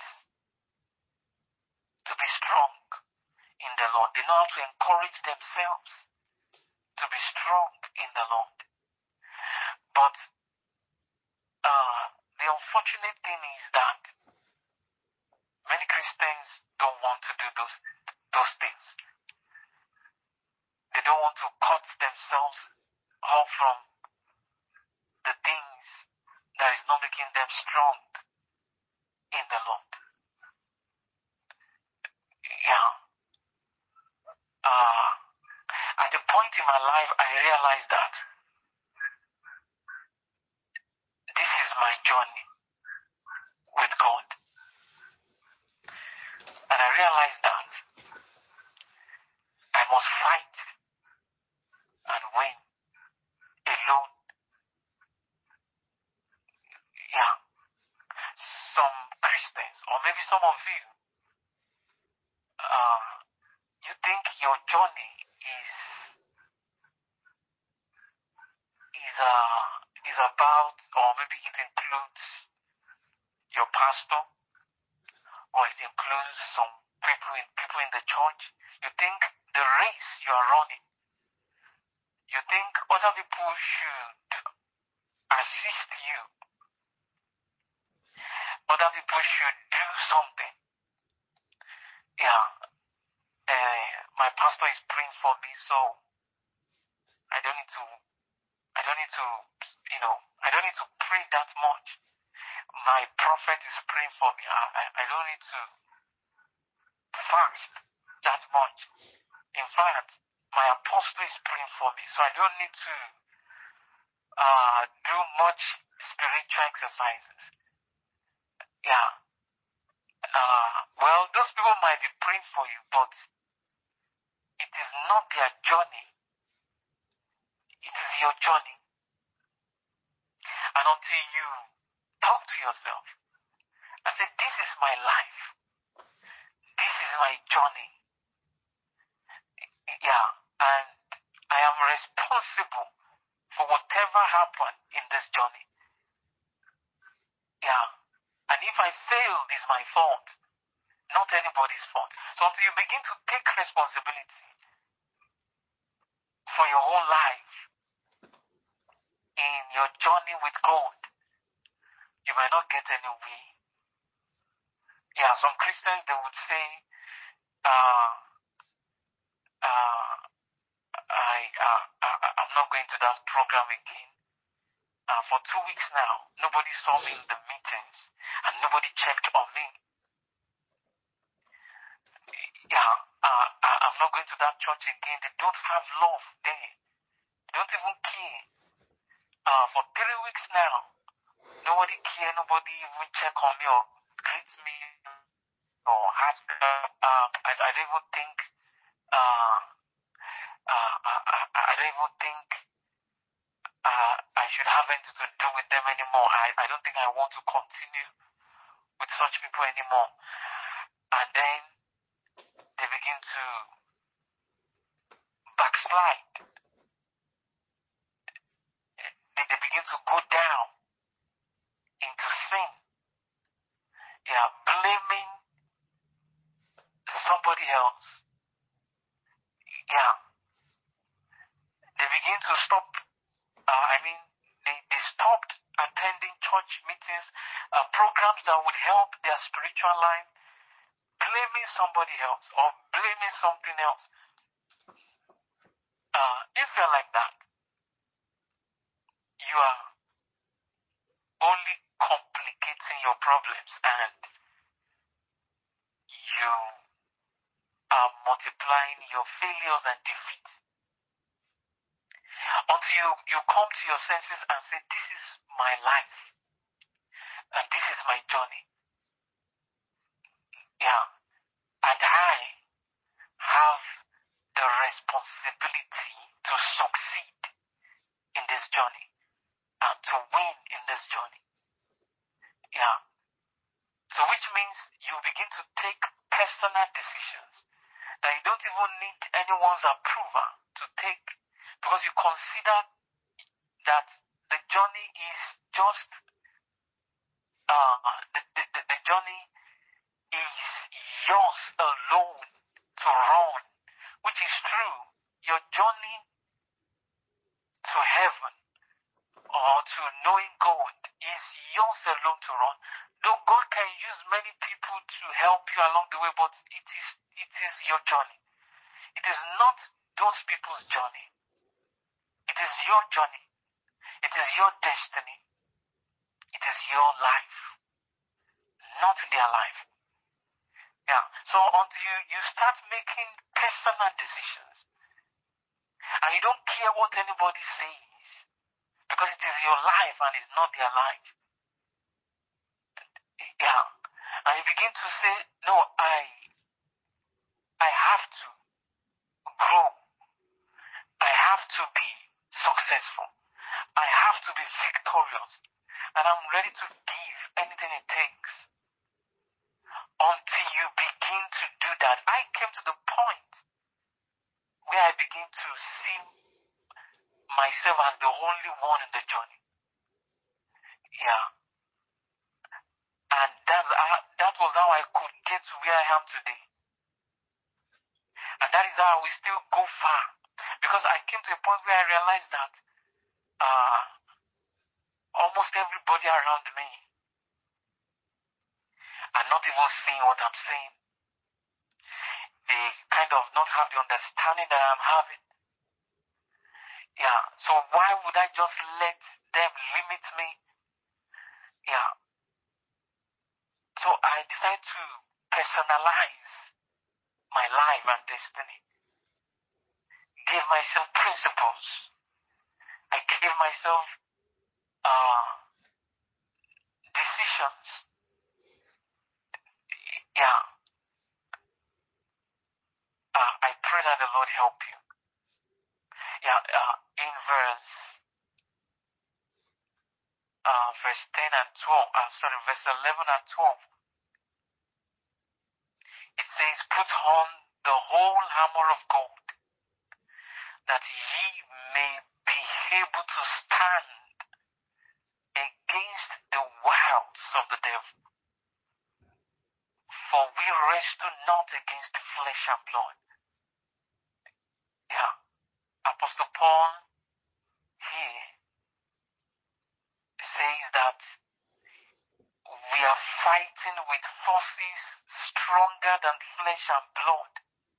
to be strong in the Lord. They know how to encourage themselves to be strong in the Lord. But uh, the unfortunate thing is that many Christians don't want to do those, those things. They don't want to cut themselves off from the things that is not making them strong in the Lord. Yeah. Uh, at a point in my life, I realized that this is my journey with God. And I realized that I must fight and win alone. Yeah. Some Christians, or maybe some of you, uh, you think your journey is is uh is about, or maybe it includes your pastor, or it includes some people in people in the church. You think the race you are running, you think other people should assist you, other people should do something. Yeah, uh, my pastor is praying for me, so I don't need to, I don't need to, you know, I don't need to pray that much. My prophet is praying for me. I, I, I don't need to fast that much. In fact, my apostle is praying for me, so I don't need to uh, do much spiritual exercises. Yeah. Uh, well, those people might be praying for you, but it is not their journey. It is your journey. And until you talk to yourself and say, this is my life, this is my journey. Yeah. And I am responsible for whatever happened in this journey. Yeah. And if I failed, it's my fault, not anybody's fault. So until you begin to take responsibility for your whole life in your journey with God, you might not get anywhere. Yeah, some Christians, they would say, uh, uh, I, uh, I, I'm not going to that program again. Uh, for two weeks now, nobody saw me in the meetings, and nobody checked on me. Yeah, uh, I- I'm not going to that church again. They don't have love there. They don't even care. Uh, for three weeks now, nobody care, nobody even check on me or greet me or ask. Uh, uh, I, I don't even think. Uh, uh, I, I, I don't even think uh, I should have anything to do with them anymore. I, I don't think I want to continue with such people anymore. And then they begin to backslide. They, they begin to go down. blaming somebody else. Yeah. They begin to stop, uh, I mean, they, they stopped attending church meetings, uh, programs that would help their spiritual life, blaming somebody else or blaming something else. Uh, if you're like that, you are only complicating your problems and you are multiplying your failures and defeats. Until you, you come to your senses and say, this is my life and this is my journey. Yeah. And I have the responsibility to succeed in this journey and to win in this journey. Yeah. So which means you begin to take personal decisions that you don't even need anyone's approval to take, because you consider that the journey is just uh the, the, the, the journey is yours alone to run, which is true. Your journey to heaven or to knowing God is yours alone to run. Though God can use many people to help you along the way, but it is it is your journey. It is not those people's journey. It is your journey. It is your destiny. It is your life, not their life. Yeah. So until you start making personal decisions and you don't care what anybody says, because it is your life and it's not their life. Yeah. And you begin to say, no, I I have to grow. I have to be successful. I have to be victorious. And I'm ready to give anything it takes. Until you begin to do that, I came to the point where I begin to see myself as the only one in the journey. Yeah. And that's how, that was how I could get to where I am today. And that is how we still go far. Because I came to a point where I realized that uh, almost everybody around me are not even seeing what I'm seeing. They kind of not have the understanding that I'm having. Yeah. So why would I just let them limit me? Yeah. So I decided to personalize my life and destiny. Give myself principles. I gave myself uh, decisions. Yeah. Uh, I pray that the Lord help you. Yeah. Uh, in verse uh, verse ten and twelve. Uh, sorry, verse eleven and twelve. It says, "Put on the whole armor of God, that ye may be able to stand against the wiles of the devil. For we wrestle not against flesh and blood." Yeah. Apostle Paul here says that we are fighting with forces stronger than flesh and blood.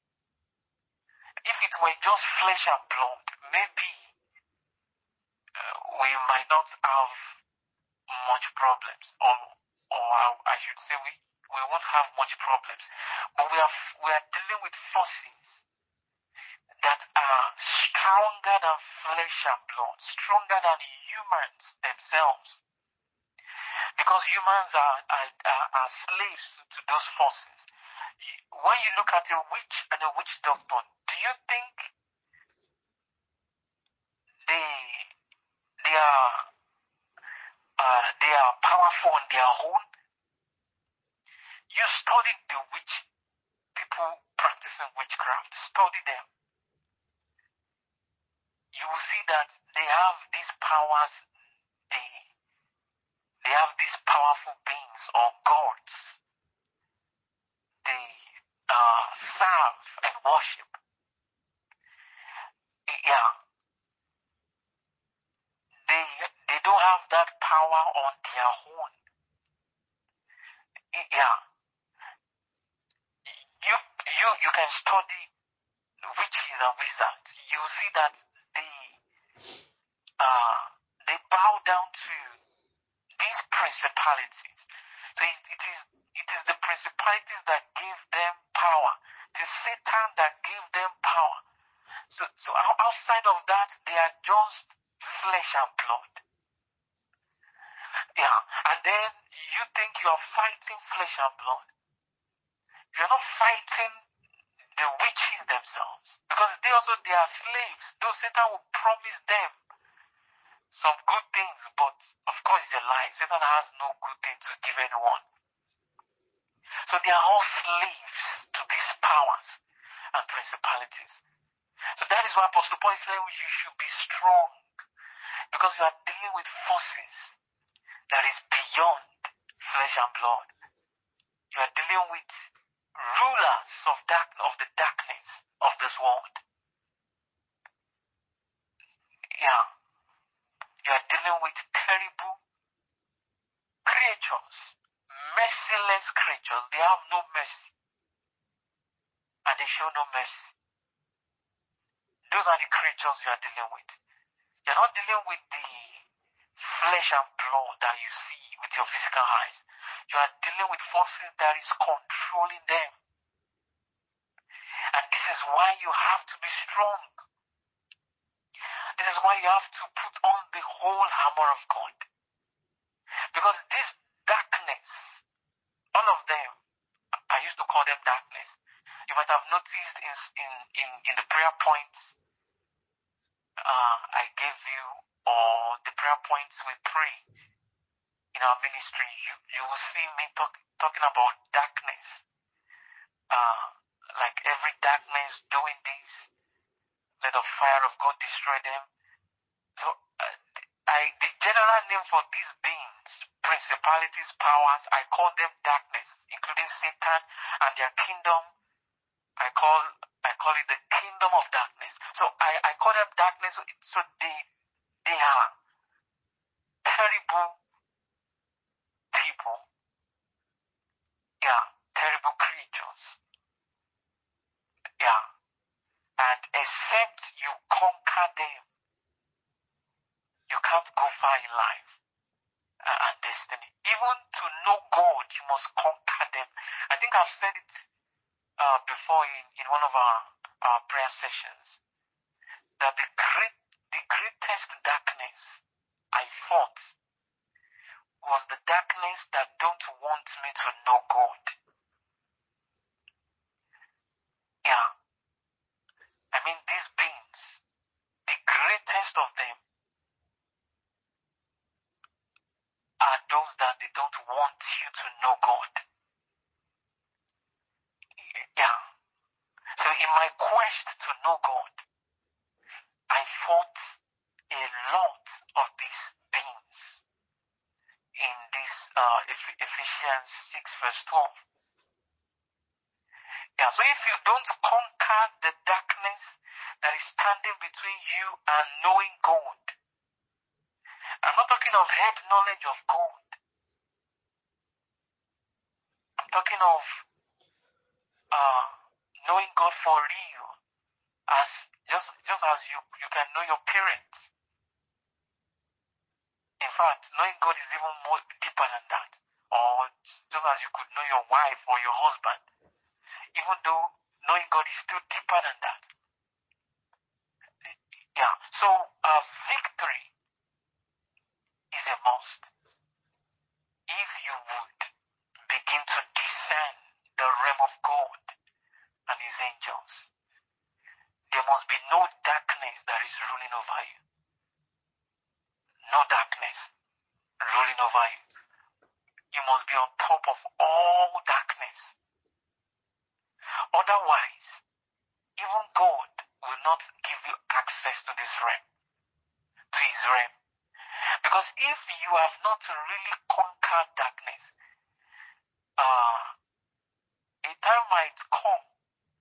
If it were just flesh and blood, maybe uh, we might not have much problems, or or I should say we, we won't have much problems. But we are we are dealing with forces that are stronger than flesh and blood, stronger than humans themselves. Because humans are, are, are, are slaves to, to those forces. When you look at a witch and a witch doctor, do you think they they are uh, they are powerful on their own? You study the witch people practicing witchcraft, study them. You will see that they have these powers. They they have these powerful beings or gods serve and worship. Yeah. They, they don't have that power on their own. Yeah. You, you, you can study witches and wizards. You will see that they, uh, they bow down to these principalities. So it, it is it is the principalities that give them power. It is Satan that gave them power. So so outside of that, they are just flesh and blood. Yeah, and then you think you are fighting flesh and blood. You're not fighting the witches themselves, because they also they are slaves. Though Satan will promise them some good things, but of course it's a lie. Satan has no good thing to give anyone. So they are all slaves to these powers and principalities. So that is why Apostle Paul is saying you should be strong, because you are dealing with forces that is beyond flesh and blood. You are dealing with rulers of dark of the darkness of this world. Yeah. You are dealing with terrible creatures, merciless creatures. They have no mercy, and they show no mercy. Those are the creatures you are dealing with. You're not dealing with the flesh and blood that you see with your physical eyes. You are dealing with forces that is controlling them. And this is why you have to be strong. This is why you have to put on the whole armor of God. Because this darkness, all of them, I used to call them darkness. You might have noticed in in, in, in the prayer points uh, I gave you, or the prayer points we pray in our ministry, you, you will see me talk, talking about darkness. Uh, like every darkness doing this, let the fire of God destroy them. So uh, I, the general name for these beings, principalities, powers, I call them darkness, including Satan and their kingdom. I call I call it the kingdom of darkness. So I, I call them darkness. So, it, so they they are terrible people. Yeah, terrible creatures. Yeah, and except you conquer them, you can't go far in life uh, and destiny. Even to know God, you must conquer them. I think I've said it uh, before in, in one of our, our prayer sessions, that the great the greatest darkness I fought was the darkness that don't want me to know God. Yeah. I mean, these beings, the greatest of them are those that they don't want you to know God. Yeah. So in my quest to know God, I fought a lot of these beings in this uh, Ephesians six verse twelve. Yeah, so if you don't conquer the darkness that is standing between you and knowing God, I'm not talking of head knowledge of God. I'm talking of uh, knowing God for real, as just just as you you can know your parents. In fact, knowing God is even more deeper than that. Or just as you could know your wife or your husband, even though knowing God is still deeper than that. Yeah. So uh, victory is a must. If you would begin to discern the realm of God and His angels, there must be no darkness that is ruling over you. No darkness ruling over you. You must be on top of all darkness. Otherwise, even God will not give you access to this realm, to His realm. Because if you have not really conquered darkness, uh, a time might come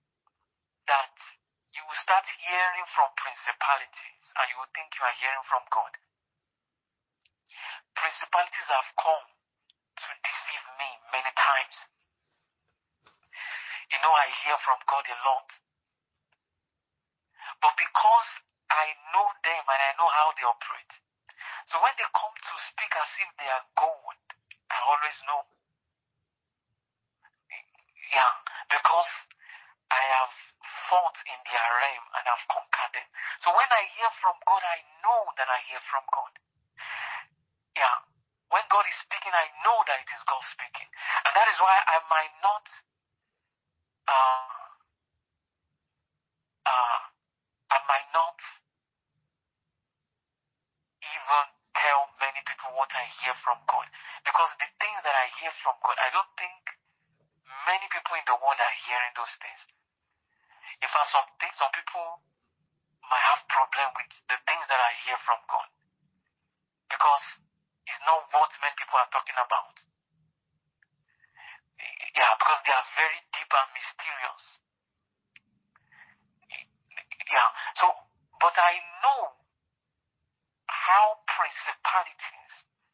hearing from principalities and you will think you are hearing from God. Principalities have come to deceive me many times. You know, I hear from God a lot. But because I know them and I know how they operate, so when they come to speak as if they are God, I always know. Yeah, because I have fought in their realm and have conquered them. So when I hear from God, I know that I hear from God. Yeah, when God is speaking, I know that it is God speaking. And that is why I might not uh, uh, I might not even tell many people what I hear from God. Because the things that I hear from God, I don't think many people in the world are hearing those things. In fact, some things, some people might have problem with the things that I hear from God. Because it's not what many people are talking about. Yeah, because they are very deep and mysterious. Yeah, so, but I know how principalities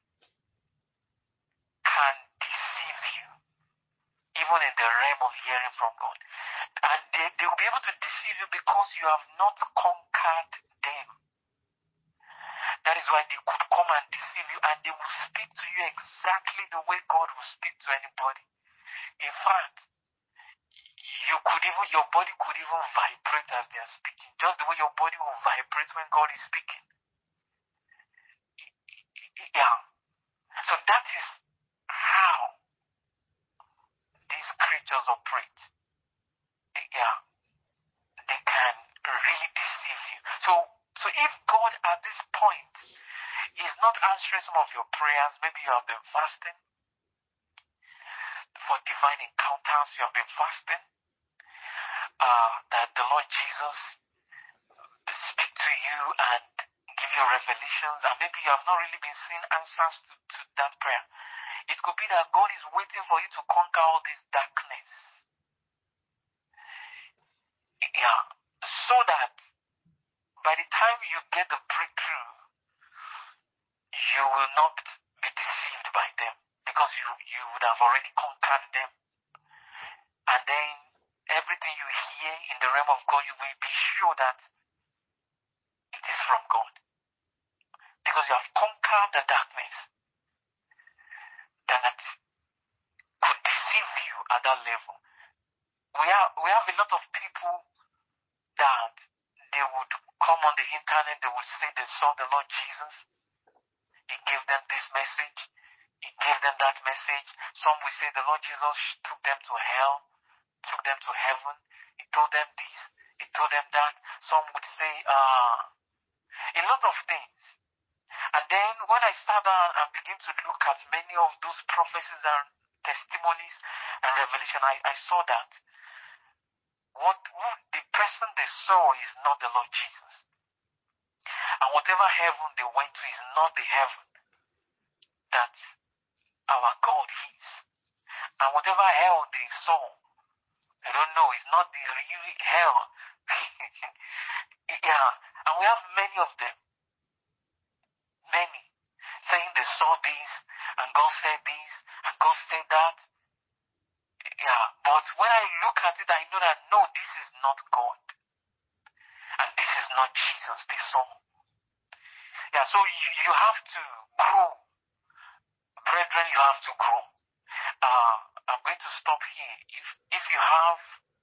can deceive you, even in the realm of hearing from God. And they, they will be able to deceive you because you have not conquered them. That is why they could come and deceive you, and they will speak to you exactly the way God will speak to anybody. In fact, you could even, your body could even vibrate as they are speaking, just the way your body will vibrate when God is speaking. Yeah. So that is how these creatures operate. Yeah. They can really deceive you. So, so if God at this point is not answering some of your prayers, maybe you have been fasting for divine encounters, you have been fasting, uh, that the Lord Jesus speak to you and give you revelations, and maybe you have not really been seeing answers to, to that prayer. It could be that God is waiting for you to conquer all this darkness. Yeah. So that by the time you get the breakthrough, you will not be deceived by them, because you, you would have already conquered them. And then everything you hear in the realm of God, you will be sure that it is from God. Because you have conquered the darkness that could deceive you at that level. We have, we have a lot of people that they would come on the internet, they would say they saw the Lord Jesus. He gave them this message. He gave them that message. Some will say the Lord Jesus took them to hell, took them to heaven. He told them this. He told them that. Some would say uh, a lot of things. And then when I sat down and begin to look at many of those prophecies and testimonies and revelation, I, I saw that what, what the person they saw is not the Lord Jesus. And whatever heaven they went to is not the heaven that our God is. And whatever hell they saw, I don't know, it's not the real hell. Yeah, and we have many of them. Many. Saying they saw this, and God said this, and God said that. Yeah, but when I look at it, I know that no, this is not God. And this is not Jesus they saw. Yeah, so you, you have to grow. Brethren, you have to grow. Uh, I'm going to stop here. If if you have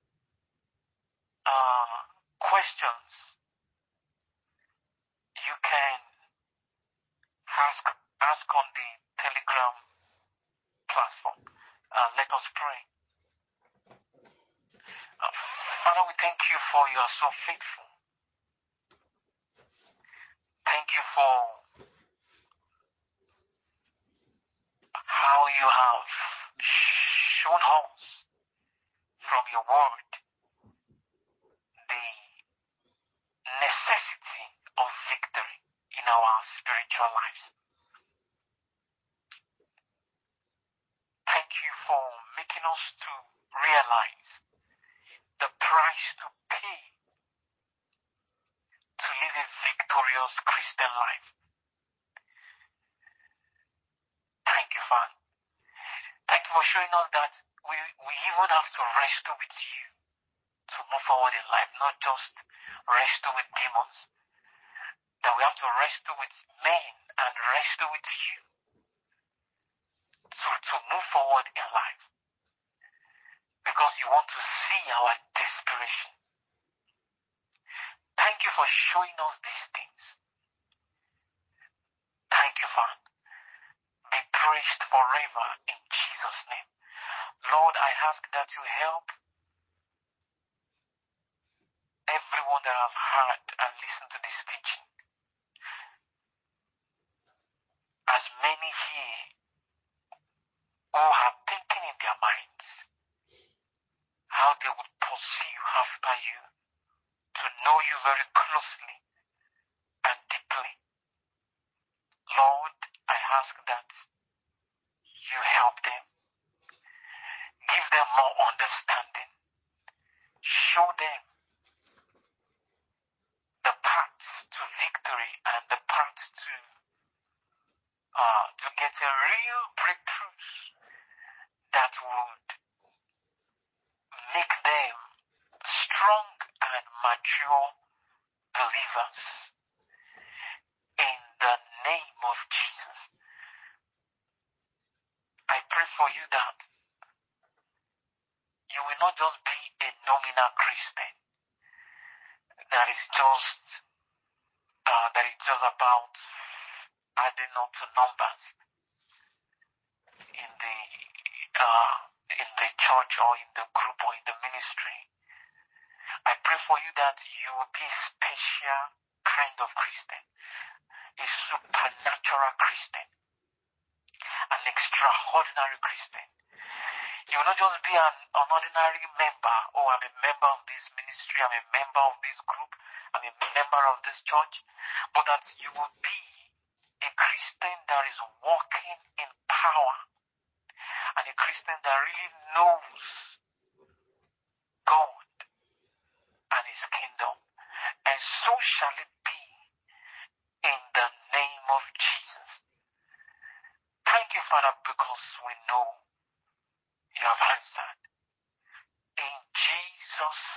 uh, questions, you can ask ask on the Telegram platform. Uh, let us pray. Uh, Father, we thank you for you are so faithful. Thank you for how you have shown us from your word the necessity of victory in our spiritual lives. Thank you for making us to realize the price to pay live a victorious Christian life. Thank you, Father. Thank you for showing us that we, we even have to wrestle with you to move forward in life, not just wrestle with demons. That we have to wrestle with men and wrestle with you to, to move forward in life. Because you want to see our desperation. Thank you for showing us these things. Thank you, Father. Be praised forever in Jesus' name. Lord, I ask that you help everyone that have heard and listened to this teaching. As many here who have thinking in their minds how they would pursue after you, to know you very closely and deeply. Lord, I ask that you help them. Give them more understanding. Show them the paths to victory and the paths to uh, to get a real breakthroughs that would make them strong and mature believers. In the name of Jesus, I pray for you that you will not just be a nominal Christian that is just uh, that is just about adding up to numbers in the uh, in the church or in the group or in the ministry. I pray for you that you will be a special kind of Christian, a supernatural Christian, an extraordinary Christian. You will not just be an, an ordinary member. Oh, I'm a member of this ministry, I'm a member of this group, I'm a member of this church, but that you will be a Christian that is walking in power, and a Christian that really knows God and His kingdom. And so shall it be in the name of Jesus. Thank you, Father, because we know you have answered. In Jesus'